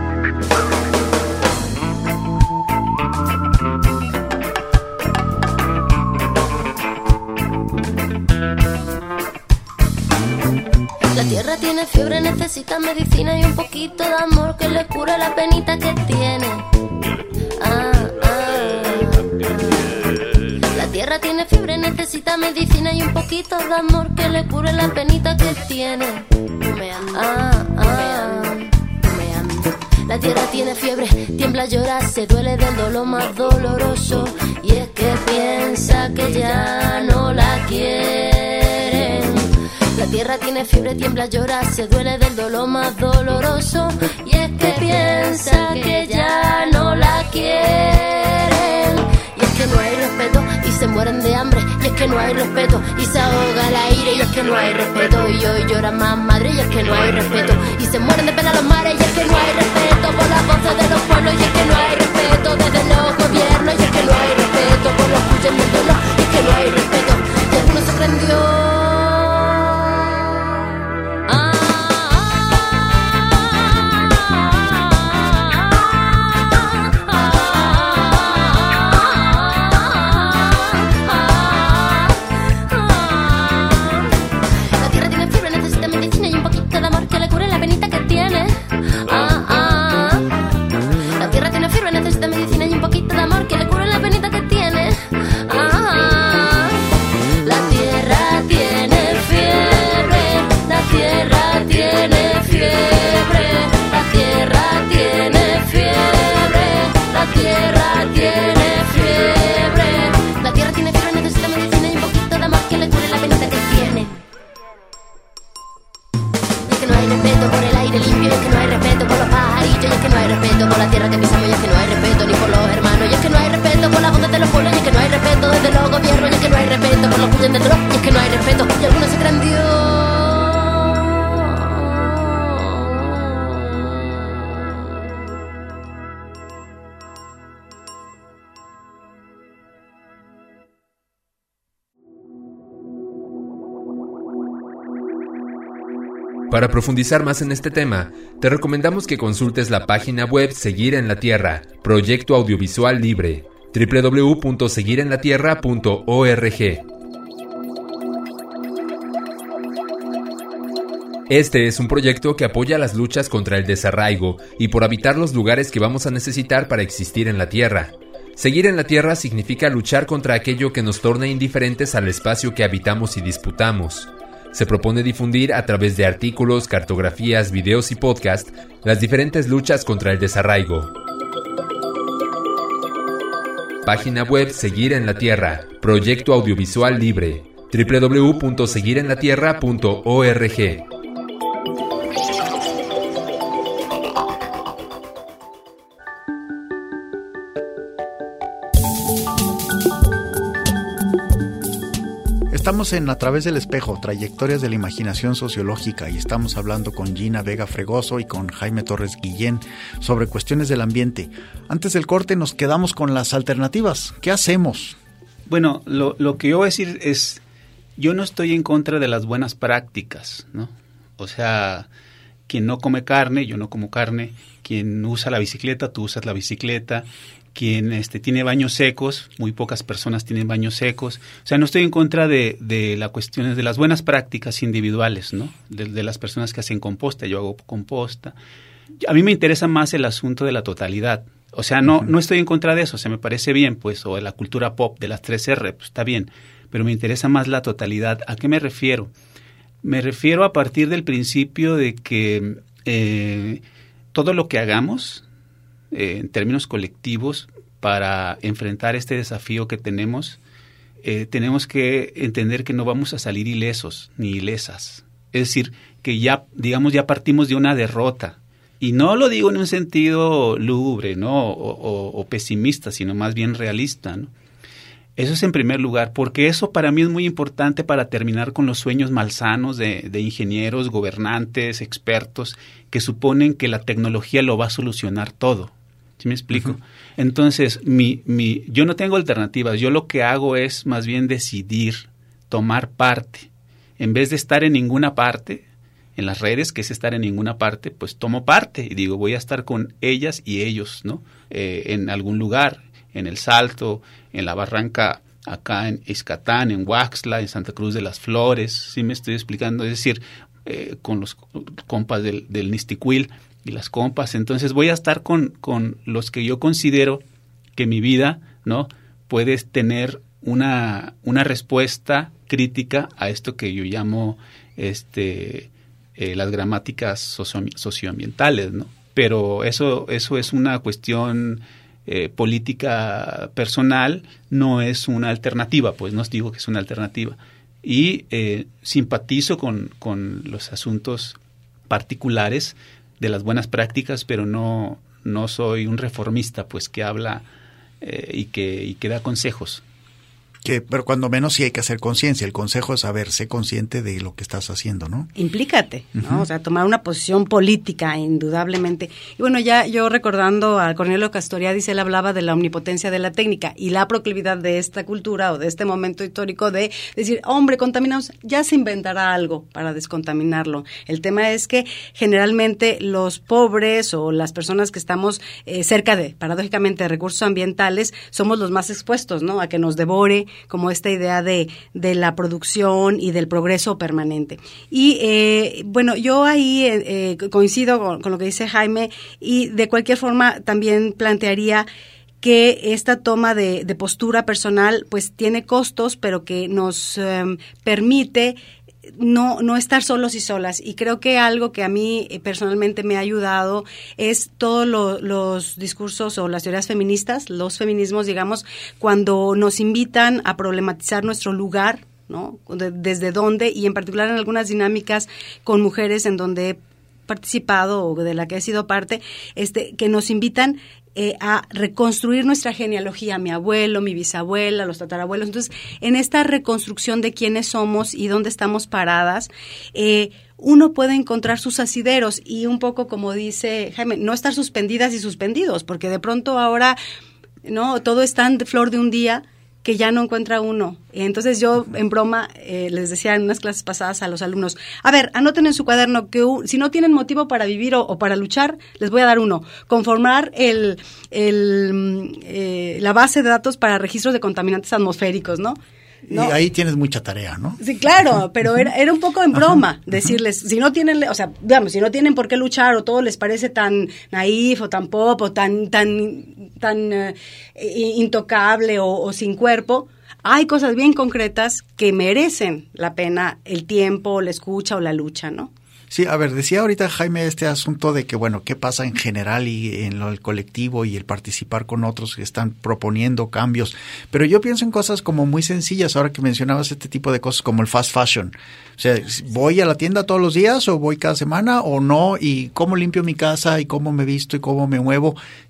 La tierra tiene fiebre, necesita medicina y un poquito de amor que le cure la penita que tiene. Ah, ah. La tierra tiene fiebre, necesita medicina y un poquito de amor que le cure la penita que tiene. Ah, ah. La tierra tiene fiebre, tiembla, llora, se duele del dolor más doloroso. Y es que piensa que ya no la quieren. La tierra tiene fiebre, tiembla, llora, se duele del dolor más doloroso. Y es que piensa que ya no la quieren. Y es que no hay respeto y se mueren de hambre. Y es que no hay respeto y se ahoga el aire. Y es que no hay respeto y hoy lloran más madre. Y es que no hay respeto y se mueren de pena los mares. Y es que no hay respeto por las voces de los pueblos. Y es que no hay respeto desde los gobiernos. Y es que no hay respeto por los cuyos del dolor. Y es que no hay respeto y algunos se creen Dios. Para profundizar más en este tema, te recomendamos que consultes la página web Seguir en la Tierra, proyecto audiovisual libre, doble u doble u doble u punto seguir en la tierra punto org. Este es un proyecto que apoya las luchas contra el desarraigo y por habitar los lugares que vamos a necesitar para existir en la Tierra. Seguir en la Tierra significa luchar contra aquello que nos torna indiferentes al espacio que habitamos y disputamos. Se propone difundir a través de artículos, cartografías, videos y podcasts las diferentes luchas contra el desarraigo. Página web Seguir en la Tierra, proyecto audiovisual libre, doble u doble u doble u punto seguir en la tierra punto org. Estamos en A Través del Espejo, trayectorias de la imaginación sociológica, y estamos hablando con Gina Vega Fregoso y con Jaime Torres Guillén sobre cuestiones del ambiente. Antes del corte nos quedamos con las alternativas. ¿Qué hacemos? Bueno, lo, lo que yo voy a decir es, yo no estoy en contra de las buenas prácticas, ¿no? O sea, quien no come carne, yo no como carne, quien usa la bicicleta, tú usas la bicicleta, quien este, tiene baños secos, muy pocas personas tienen baños secos. O sea, no estoy en contra de, de las cuestiones de las buenas prácticas individuales, ¿no? De, de las personas que hacen composta, yo hago composta. A mí me interesa más el asunto de la totalidad. O sea, no, no estoy en contra de eso, o sea, me parece bien, pues, o de la cultura pop de las tres erre, pues está bien, pero me interesa más la totalidad. ¿A qué me refiero? Me refiero a partir del principio de que eh, todo lo que hagamos eh, en términos colectivos para enfrentar este desafío que tenemos, eh, tenemos que entender que no vamos a salir ilesos ni ilesas. Es decir, que ya, digamos, ya partimos de una derrota. Y no lo digo en un sentido lúgubre, ¿no? O, o, o pesimista, sino más bien realista, ¿no? Eso es en primer lugar, porque eso para mí es muy importante para terminar con los sueños malsanos de, de ingenieros, gobernantes, expertos, que suponen que la tecnología lo va a solucionar todo. ¿Sí me explico? Uh-huh. Entonces, mi, mi, yo no tengo alternativas. Yo lo que hago es más bien decidir, tomar parte. En vez de estar en ninguna parte, en las redes, que es estar en ninguna parte, pues tomo parte y digo, voy a estar con ellas y ellos, ¿no? Eh, en algún lugar, en El Salto, en la Barranca, acá en Ixcatán, en Huaxtla, en Santa Cruz de las Flores, ¿sí me estoy explicando? Es decir, eh, con los compas del, del Nisticuil y las compas. Entonces voy a estar con, con los que yo considero que mi vida, ¿no?, puede tener una, una respuesta crítica a esto que yo llamo este eh, las gramáticas socio, socioambientales, ¿no? Pero eso, eso es una cuestión Eh, política personal, no es una alternativa, pues no os digo que es una alternativa. Y eh, simpatizo con, con los asuntos particulares de las buenas prácticas, pero no, no soy un reformista, pues que habla eh, y, que, y que da consejos. Que, pero cuando menos sí hay que hacer conciencia. El consejo es saber, sé consciente de lo que estás haciendo, ¿no? Implícate, ¿no? Uh-huh. O sea, tomar una posición política, indudablemente. Y bueno, ya yo recordando a Cornelio Castoriadis, él hablaba de la omnipotencia de la técnica y la proclividad de esta cultura o de este momento histórico de decir, hombre, contaminamos, ya se inventará algo para descontaminarlo. El tema es que generalmente los pobres o las personas que estamos eh, cerca de, paradójicamente, recursos ambientales, somos los más expuestos, ¿no?, a que nos devore, como esta idea de, de la producción y del progreso permanente. Y eh, bueno, yo ahí eh, coincido con, con lo que dice Jaime y de cualquier forma también plantearía que esta toma de, de postura personal pues tiene costos, pero que nos eh, permite no no estar solos y solas. Y creo que algo que a mí eh, personalmente me ha ayudado es todos lo, los discursos o las teorías feministas, los feminismos, digamos, cuando nos invitan a problematizar nuestro lugar, ¿no?, de, desde dónde, y en particular en algunas dinámicas con mujeres en donde he participado o de la que he sido parte, este que nos invitan Eh, a reconstruir nuestra genealogía, mi abuelo, mi bisabuela, los tatarabuelos. Entonces, en esta reconstrucción de quiénes somos y dónde estamos paradas, eh, uno puede encontrar sus asideros y un poco como dice Jaime, no estar suspendidas y suspendidos, porque de pronto ahora, no, todo es tan de flor de un día que ya no encuentra uno. Entonces yo, en broma, eh, les decía en unas clases pasadas a los alumnos, a ver, anoten en su cuaderno que un, si no tienen motivo para vivir o, o para luchar, les voy a dar uno. Conformar el, el eh, la base de datos para registros de contaminantes atmosféricos, ¿no? ¿No? Y ahí tienes mucha tarea, ¿no? Sí, claro, pero era, era un poco en broma decirles, si no tienen, o sea, digamos, si no tienen por qué luchar o todo les parece tan naif o tan pop o tan tan tan uh, intocable o, o sin cuerpo, hay cosas bien concretas que merecen la pena el tiempo, la escucha o la lucha, ¿no? Sí, a ver, decía ahorita Jaime este asunto de que, bueno, qué pasa en general y en lo del colectivo y el participar con otros que están proponiendo cambios, pero yo pienso en cosas como muy sencillas, ahora que mencionabas este tipo de cosas como el fast fashion. O sea, ¿voy a la tienda todos los días o voy cada semana o no? ¿Y cómo limpio mi casa y cómo me visto y cómo me muevo?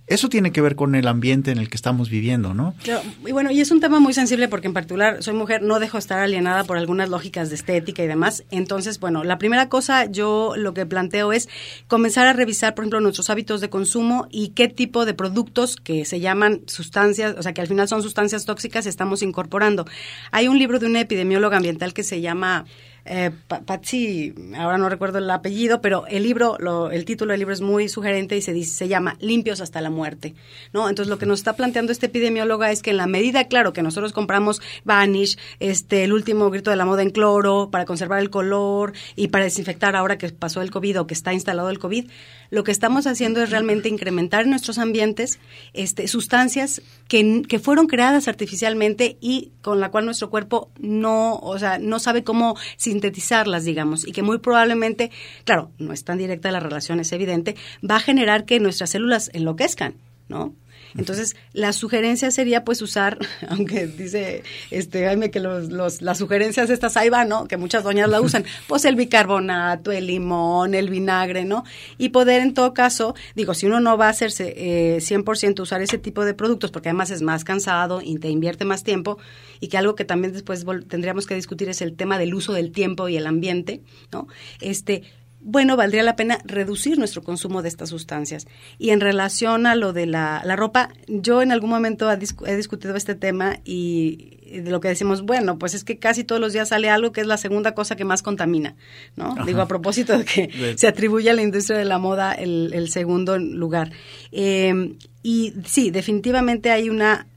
Eso tiene que ver con el ambiente en el que estamos viviendo, ¿no? Claro, y bueno, y es un tema muy sensible porque en particular soy mujer, no dejo estar alienada por algunas lógicas de estética y demás. Entonces, bueno, la primera cosa yo lo que planteo es comenzar a revisar, por ejemplo, nuestros hábitos de consumo y qué tipo de productos que se llaman sustancias, o sea, que al final son sustancias tóxicas, estamos incorporando. Hay un libro de una epidemióloga ambiental que se llama... Eh, Patsy, ahora no recuerdo el apellido, pero el libro, lo, el título del libro es muy sugerente y se dice, se llama Limpios hasta la muerte, ¿no? Entonces lo que nos está planteando este epidemióloga es que en la medida, claro, que nosotros compramos Vanish, este, el último grito de la moda en cloro para conservar el color y para desinfectar ahora que pasó el COVID o que está instalado el COVID, lo que estamos haciendo es realmente incrementar en nuestros ambientes este, sustancias que, que fueron creadas artificialmente y con la cual nuestro cuerpo no, o sea, no sabe cómo sintetizarlas, digamos, y que muy probablemente, claro, no es tan directa la relación, es evidente, va a generar que nuestras células enloquezcan, ¿no? Entonces, la sugerencia sería, pues, usar, aunque dice este Jaime que los, los, las sugerencias estas ahí van, ¿no? Que muchas doñas la usan, pues el bicarbonato, el limón, el vinagre, ¿no? Y poder, en todo caso, digo, si uno no va a hacerse eh, cien por ciento usar ese tipo de productos, porque además es más cansado y te invierte más tiempo, y que algo que también después vol- tendríamos que discutir es el tema del uso del tiempo y el ambiente, ¿no? Este... bueno, valdría la pena reducir nuestro consumo de estas sustancias. Y en relación a lo de la, la ropa, yo en algún momento he, discu- he discutido este tema y, y de lo que decimos, bueno, pues es que casi todos los días sale algo que es la segunda cosa que más contamina, ¿no? Ajá. Digo, a propósito de que de... se atribuye a la industria de la moda el, el segundo lugar. Eh, y sí, definitivamente hay una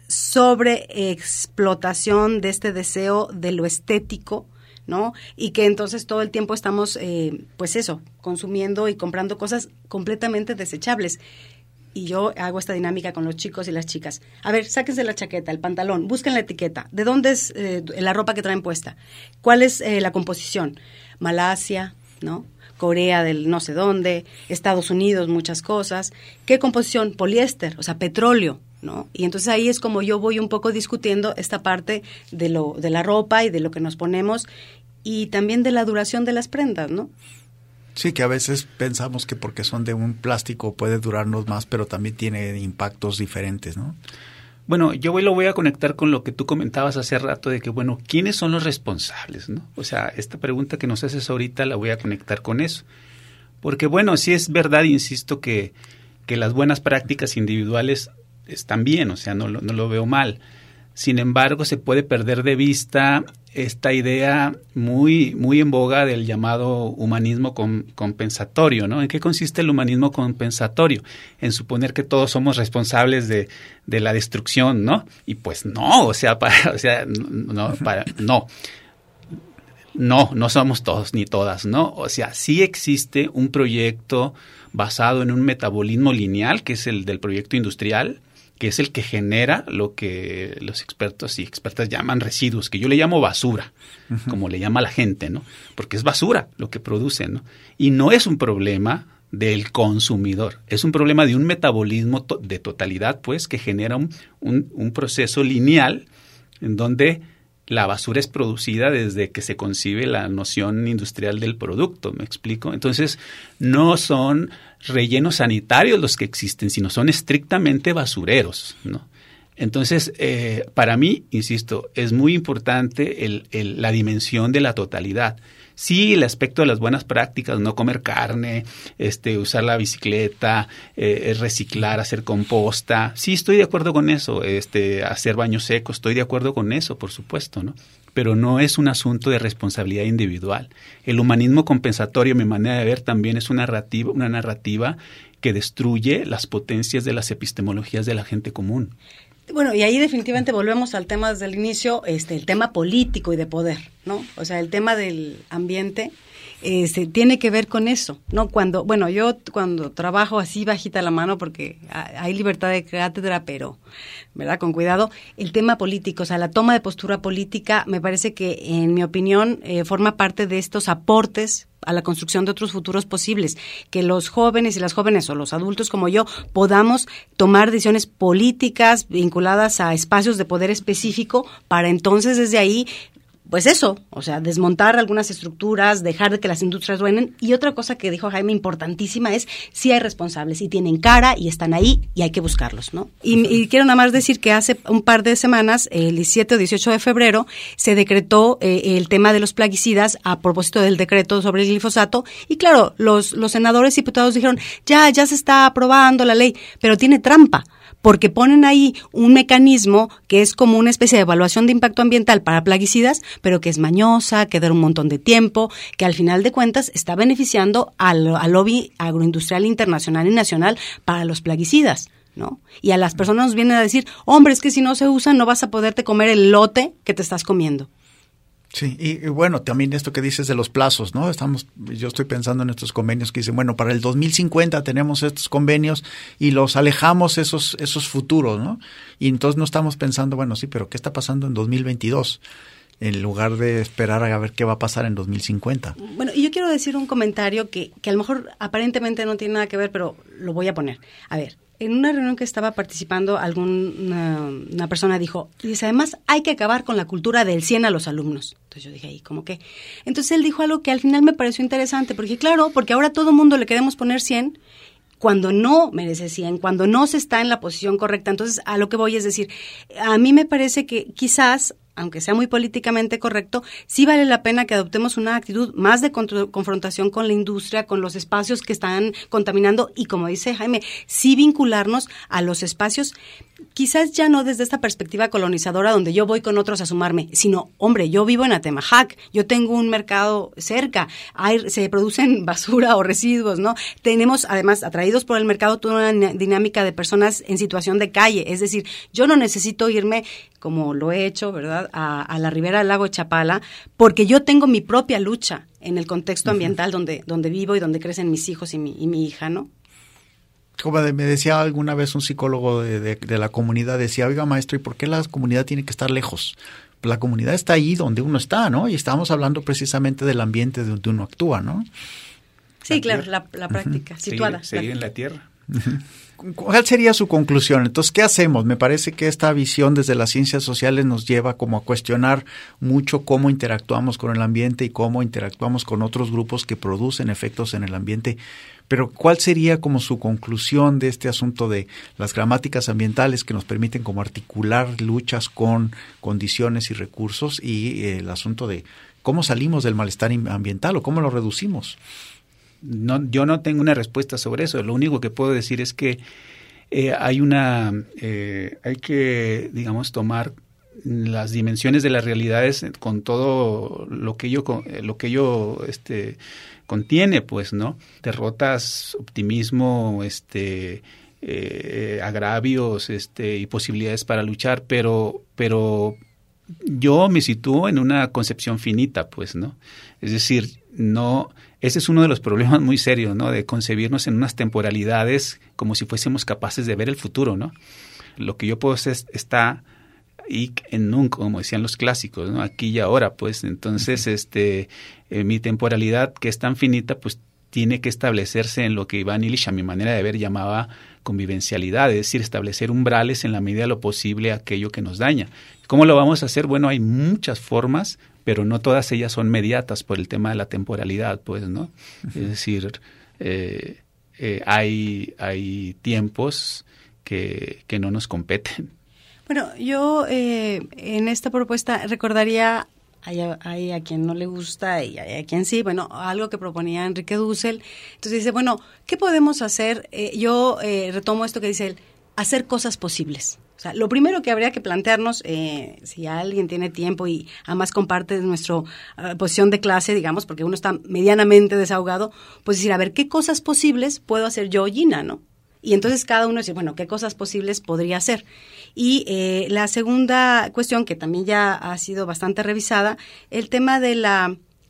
sobreexplotación de este deseo de lo estético, ¿no? Y que entonces todo el tiempo estamos, eh, pues eso, consumiendo y comprando cosas completamente desechables. Y yo hago esta dinámica con los chicos y las chicas. A ver, sáquense la chaqueta, el pantalón, busquen la etiqueta. ¿De dónde es eh, la ropa que traen puesta? ¿Cuál es eh, la composición? Malasia, ¿no? Corea del no sé dónde, Estados Unidos, muchas cosas. ¿Qué composición? Poliéster, o sea, petróleo, ¿no? Y entonces ahí es como yo voy un poco discutiendo esta parte de lo de la ropa y de lo que nos ponemos y también de la duración de las prendas, ¿no? Sí, que a veces pensamos que porque son de un plástico puede durarnos más, pero también tiene impactos diferentes, ¿no? Bueno, yo hoy lo voy a conectar con lo que tú comentabas hace rato de que, bueno, ¿quiénes son los responsables, no? O sea, esta pregunta que nos haces ahorita la voy a conectar con eso. Porque, bueno, sí es verdad, insisto, que, que las buenas prácticas individuales están bien, o sea, no, no lo veo mal. Sin embargo, se puede perder de vista esta idea muy, muy en boga del llamado humanismo com, compensatorio, ¿no? ¿En qué consiste el humanismo compensatorio? En suponer que todos somos responsables de, de la destrucción, ¿no? Y pues no, o sea, para, o sea, no, para, no. No, no somos todos ni todas, ¿no? O sea, sí existe un proyecto basado en un metabolismo lineal, que es el del proyecto industrial, que es el que genera lo que los expertos y expertas llaman residuos, que yo le llamo basura, uh-huh. como le llama la gente, ¿no? Porque es basura lo que produce, ¿no? Y no es un problema del consumidor, es un problema de un metabolismo to- de totalidad, pues, que genera un, un, un proceso lineal en donde la basura es producida desde que se concibe la noción industrial del producto, ¿me explico? Entonces, no son rellenos sanitarios los que existen, sino son estrictamente basureros, ¿no? Entonces, eh, para mí, insisto, es muy importante el, el, la dimensión de la totalidad. Sí, el aspecto de las buenas prácticas, no comer carne, este, usar la bicicleta, eh, reciclar, hacer composta. Sí, estoy de acuerdo con eso. Este, hacer baños secos, estoy de acuerdo con eso, por supuesto, ¿no? Pero no es un asunto de responsabilidad individual. El humanismo compensatorio, mi manera de ver, también es una narrativa, una narrativa que destruye las potencias de las epistemologías de la gente común. Bueno, y ahí definitivamente volvemos al tema desde el inicio, este, el tema político y de poder, ¿no? O sea, el tema del ambiente este, tiene que ver con eso, ¿no? Cuando, bueno, yo cuando trabajo así bajita la mano porque hay libertad de cátedra, pero, ¿verdad? Con cuidado, el tema político, o sea, la toma de postura política me parece que, en mi opinión, eh, forma parte de estos aportes a la construcción de otros futuros posibles, que los jóvenes y las jóvenes o los adultos como yo podamos tomar decisiones políticas vinculadas a espacios de poder específico para entonces desde ahí pues eso, o sea, desmontar algunas estructuras, dejar de que las industrias duenen. Y otra cosa que dijo Jaime importantísima es, sí hay responsables y tienen cara y están ahí y hay que buscarlos, ¿no? Y, y quiero nada más decir que hace un par de semanas, el diecisiete o dieciocho de febrero, se decretó eh, el tema de los plaguicidas a propósito del decreto sobre el glifosato. Y claro, los, los senadores y diputados dijeron, ya, ya se está aprobando la ley, pero tiene trampa. Porque ponen ahí un mecanismo que es como una especie de evaluación de impacto ambiental para plaguicidas, pero que es mañosa, que da un montón de tiempo, que al final de cuentas está beneficiando al, al lobby agroindustrial internacional y nacional para los plaguicidas, ¿no? Y a las personas nos vienen a decir, hombre, es que si no se usan no vas a poderte comer el lote que te estás comiendo. Sí, y, y bueno, también esto que dices de los plazos, ¿no? Estamos, yo estoy pensando en estos convenios que dicen, bueno, para el dos mil cincuenta tenemos estos convenios y los alejamos esos esos futuros, ¿no? Y entonces no estamos pensando, bueno, sí, pero ¿qué está pasando en dos mil veintidós? En lugar de esperar a ver qué va a pasar en dos mil cincuenta. Bueno, y yo quiero decir un comentario que, que a lo mejor aparentemente no tiene nada que ver, pero lo voy a poner. A ver. En una reunión que estaba participando, alguna una persona dijo, dice, además hay que acabar con la cultura del cien a los alumnos. Entonces yo dije, ¿y cómo qué? Entonces él dijo algo que al final me pareció interesante, porque claro, porque ahora todo el mundo le queremos poner cien cuando no merece cien, cuando no se está en la posición correcta. Entonces, a lo que voy es decir, a mí me parece que quizás, aunque sea muy políticamente correcto, sí vale la pena que adoptemos una actitud más de contro- confrontación con la industria, con los espacios que están contaminando y, como dice Jaime, sí vincularnos a los espacios, quizás ya no desde esta perspectiva colonizadora donde yo voy con otros a sumarme, sino, hombre, yo vivo en Atemajac, yo tengo un mercado cerca, hay, se producen basura o residuos, ¿no? Tenemos, además, atraídos por el mercado, toda una dinámica de personas en situación de calle, es decir, yo no necesito irme, como lo he hecho, ¿verdad?, a, a la ribera del lago Chapala, porque yo tengo mi propia lucha en el contexto ambiental uh-huh. donde, donde vivo y donde crecen mis hijos y mi, y mi hija, ¿no? Como me decía alguna vez un psicólogo de, de, de la comunidad, decía, oiga maestro, ¿y por qué la comunidad tiene que estar lejos? Pues la comunidad está ahí donde uno está, ¿no? Y estamos hablando precisamente del ambiente donde uno actúa, ¿no? Sí, la claro, la, la práctica, uh-huh. situada. Seguir, seguir en la tierra. Uh-huh. ¿Cuál sería su conclusión? Entonces, ¿qué hacemos? Me parece que esta visión desde las ciencias sociales nos lleva como a cuestionar mucho cómo interactuamos con el ambiente y cómo interactuamos con otros grupos que producen efectos en el ambiente. Pero ¿cuál sería como su conclusión de este asunto de las gramáticas ambientales que nos permiten como articular luchas con condiciones y recursos y eh, el asunto de cómo salimos del malestar ambiental o cómo lo reducimos? No, yo no tengo una respuesta sobre eso. Lo único que puedo decir es que eh, hay una, eh, hay que, digamos, tomar las dimensiones de las realidades con todo lo que ello, lo que ello, este, contiene, pues, ¿no? Derrotas, optimismo, este, eh, agravios, este, y posibilidades para luchar, pero, pero yo me sitúo en una concepción finita, pues, ¿no? Es decir, no. Ese es uno de los problemas muy serios, ¿no? De concebirnos en unas temporalidades como si fuésemos capaces de ver el futuro, ¿no? Lo que yo puedo hacer está y en nunca, como decían los clásicos, ¿no? Aquí y ahora, pues. Entonces, uh-huh. este, eh, mi temporalidad, que es tan finita, pues tiene que establecerse en lo que Iván Illich, a mi manera de ver, llamaba convivencialidad, es decir, establecer umbrales en la medida de lo posible a aquello que nos daña. ¿Cómo lo vamos a hacer? Bueno, hay muchas formas, pero no todas ellas son mediatas por el tema de la temporalidad, pues, ¿no? Uh-huh. Es decir, eh, eh, hay, hay tiempos que, que no nos competen. Bueno, yo eh, en esta propuesta recordaría, hay a, hay a quien no le gusta y hay a quien sí, bueno, algo que proponía Enrique Dussel. Entonces dice, bueno, ¿qué podemos hacer? Eh, yo eh, retomo esto que dice él, hacer cosas posibles. O sea, lo primero que habría que plantearnos, eh, si alguien tiene tiempo y además comparte nuestra uh, posición de clase, digamos, porque uno está medianamente desahogado, pues decir, a ver, ¿qué cosas posibles puedo hacer yo, Gina, no? Y entonces cada uno dice, bueno, ¿qué cosas posibles podría hacer? Y eh, la segunda cuestión, que también ya ha sido bastante revisada, el tema de la,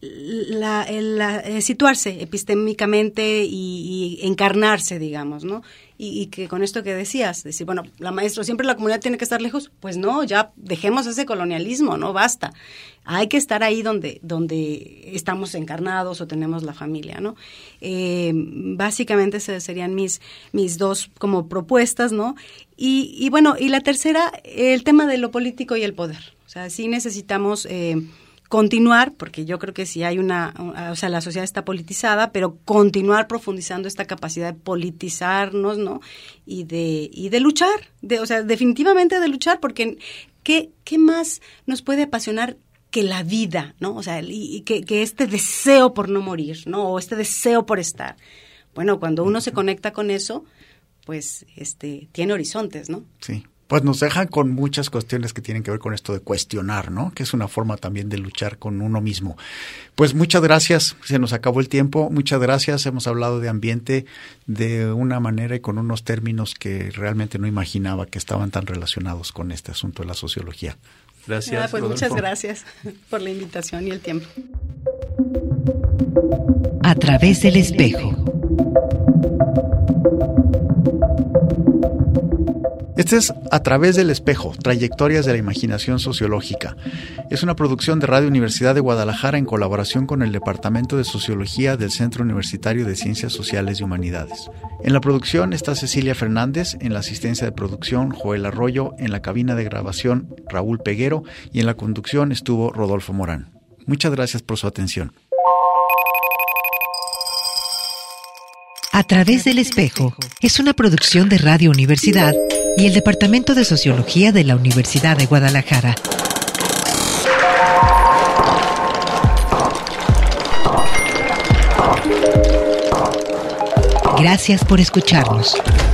la, el, la, eh, situarse epistémicamente y, y encarnarse, digamos, ¿no? Y, y que con esto que decías, decir, bueno, la maestro, ¿siempre la comunidad tiene que estar lejos? Pues no, ya dejemos ese colonialismo, no basta. Hay que estar ahí donde, donde estamos encarnados o tenemos la familia, ¿no? Eh, básicamente esas serían mis, mis dos como propuestas, ¿no? Y, y bueno, y la tercera, el tema de lo político y el poder. O sea, sí necesitamos eh, continuar, porque yo creo que sí hay una, o sea, la sociedad está politizada, pero continuar profundizando esta capacidad de politizarnos, ¿no? Y de, y de luchar, de, o sea, definitivamente de luchar, porque ¿qué, qué más nos puede apasionar que la vida, ¿no? O sea, y, y que, que este deseo por no morir, ¿no? O este deseo por estar. Bueno, cuando uno se conecta con eso, pues, este, tiene horizontes, ¿no? Sí. Pues nos dejan con muchas cuestiones que tienen que ver con esto de cuestionar, ¿no? Que es una forma también de luchar con uno mismo. Pues muchas gracias, se nos acabó el tiempo, muchas gracias, hemos hablado de ambiente de una manera y con unos términos que realmente no imaginaba que estaban tan relacionados con este asunto de la sociología. Gracias. Ah, pues Rodolfo. muchas gracias por la invitación y el tiempo. A través del espejo. Este es A través del espejo, trayectorias de la imaginación sociológica. Es una producción de Radio Universidad de Guadalajara en colaboración con el Departamento de Sociología del Centro Universitario de Ciencias Sociales y Humanidades. En la producción está Cecilia Fernández, en la asistencia de producción Joel Arroyo, en la cabina de grabación Raúl Peguero y en la conducción estuvo Rodolfo Morán. Muchas gracias por su atención. A través del espejo es una producción de Radio Universidad y el Departamento de Sociología de la Universidad de Guadalajara. Gracias por escucharnos.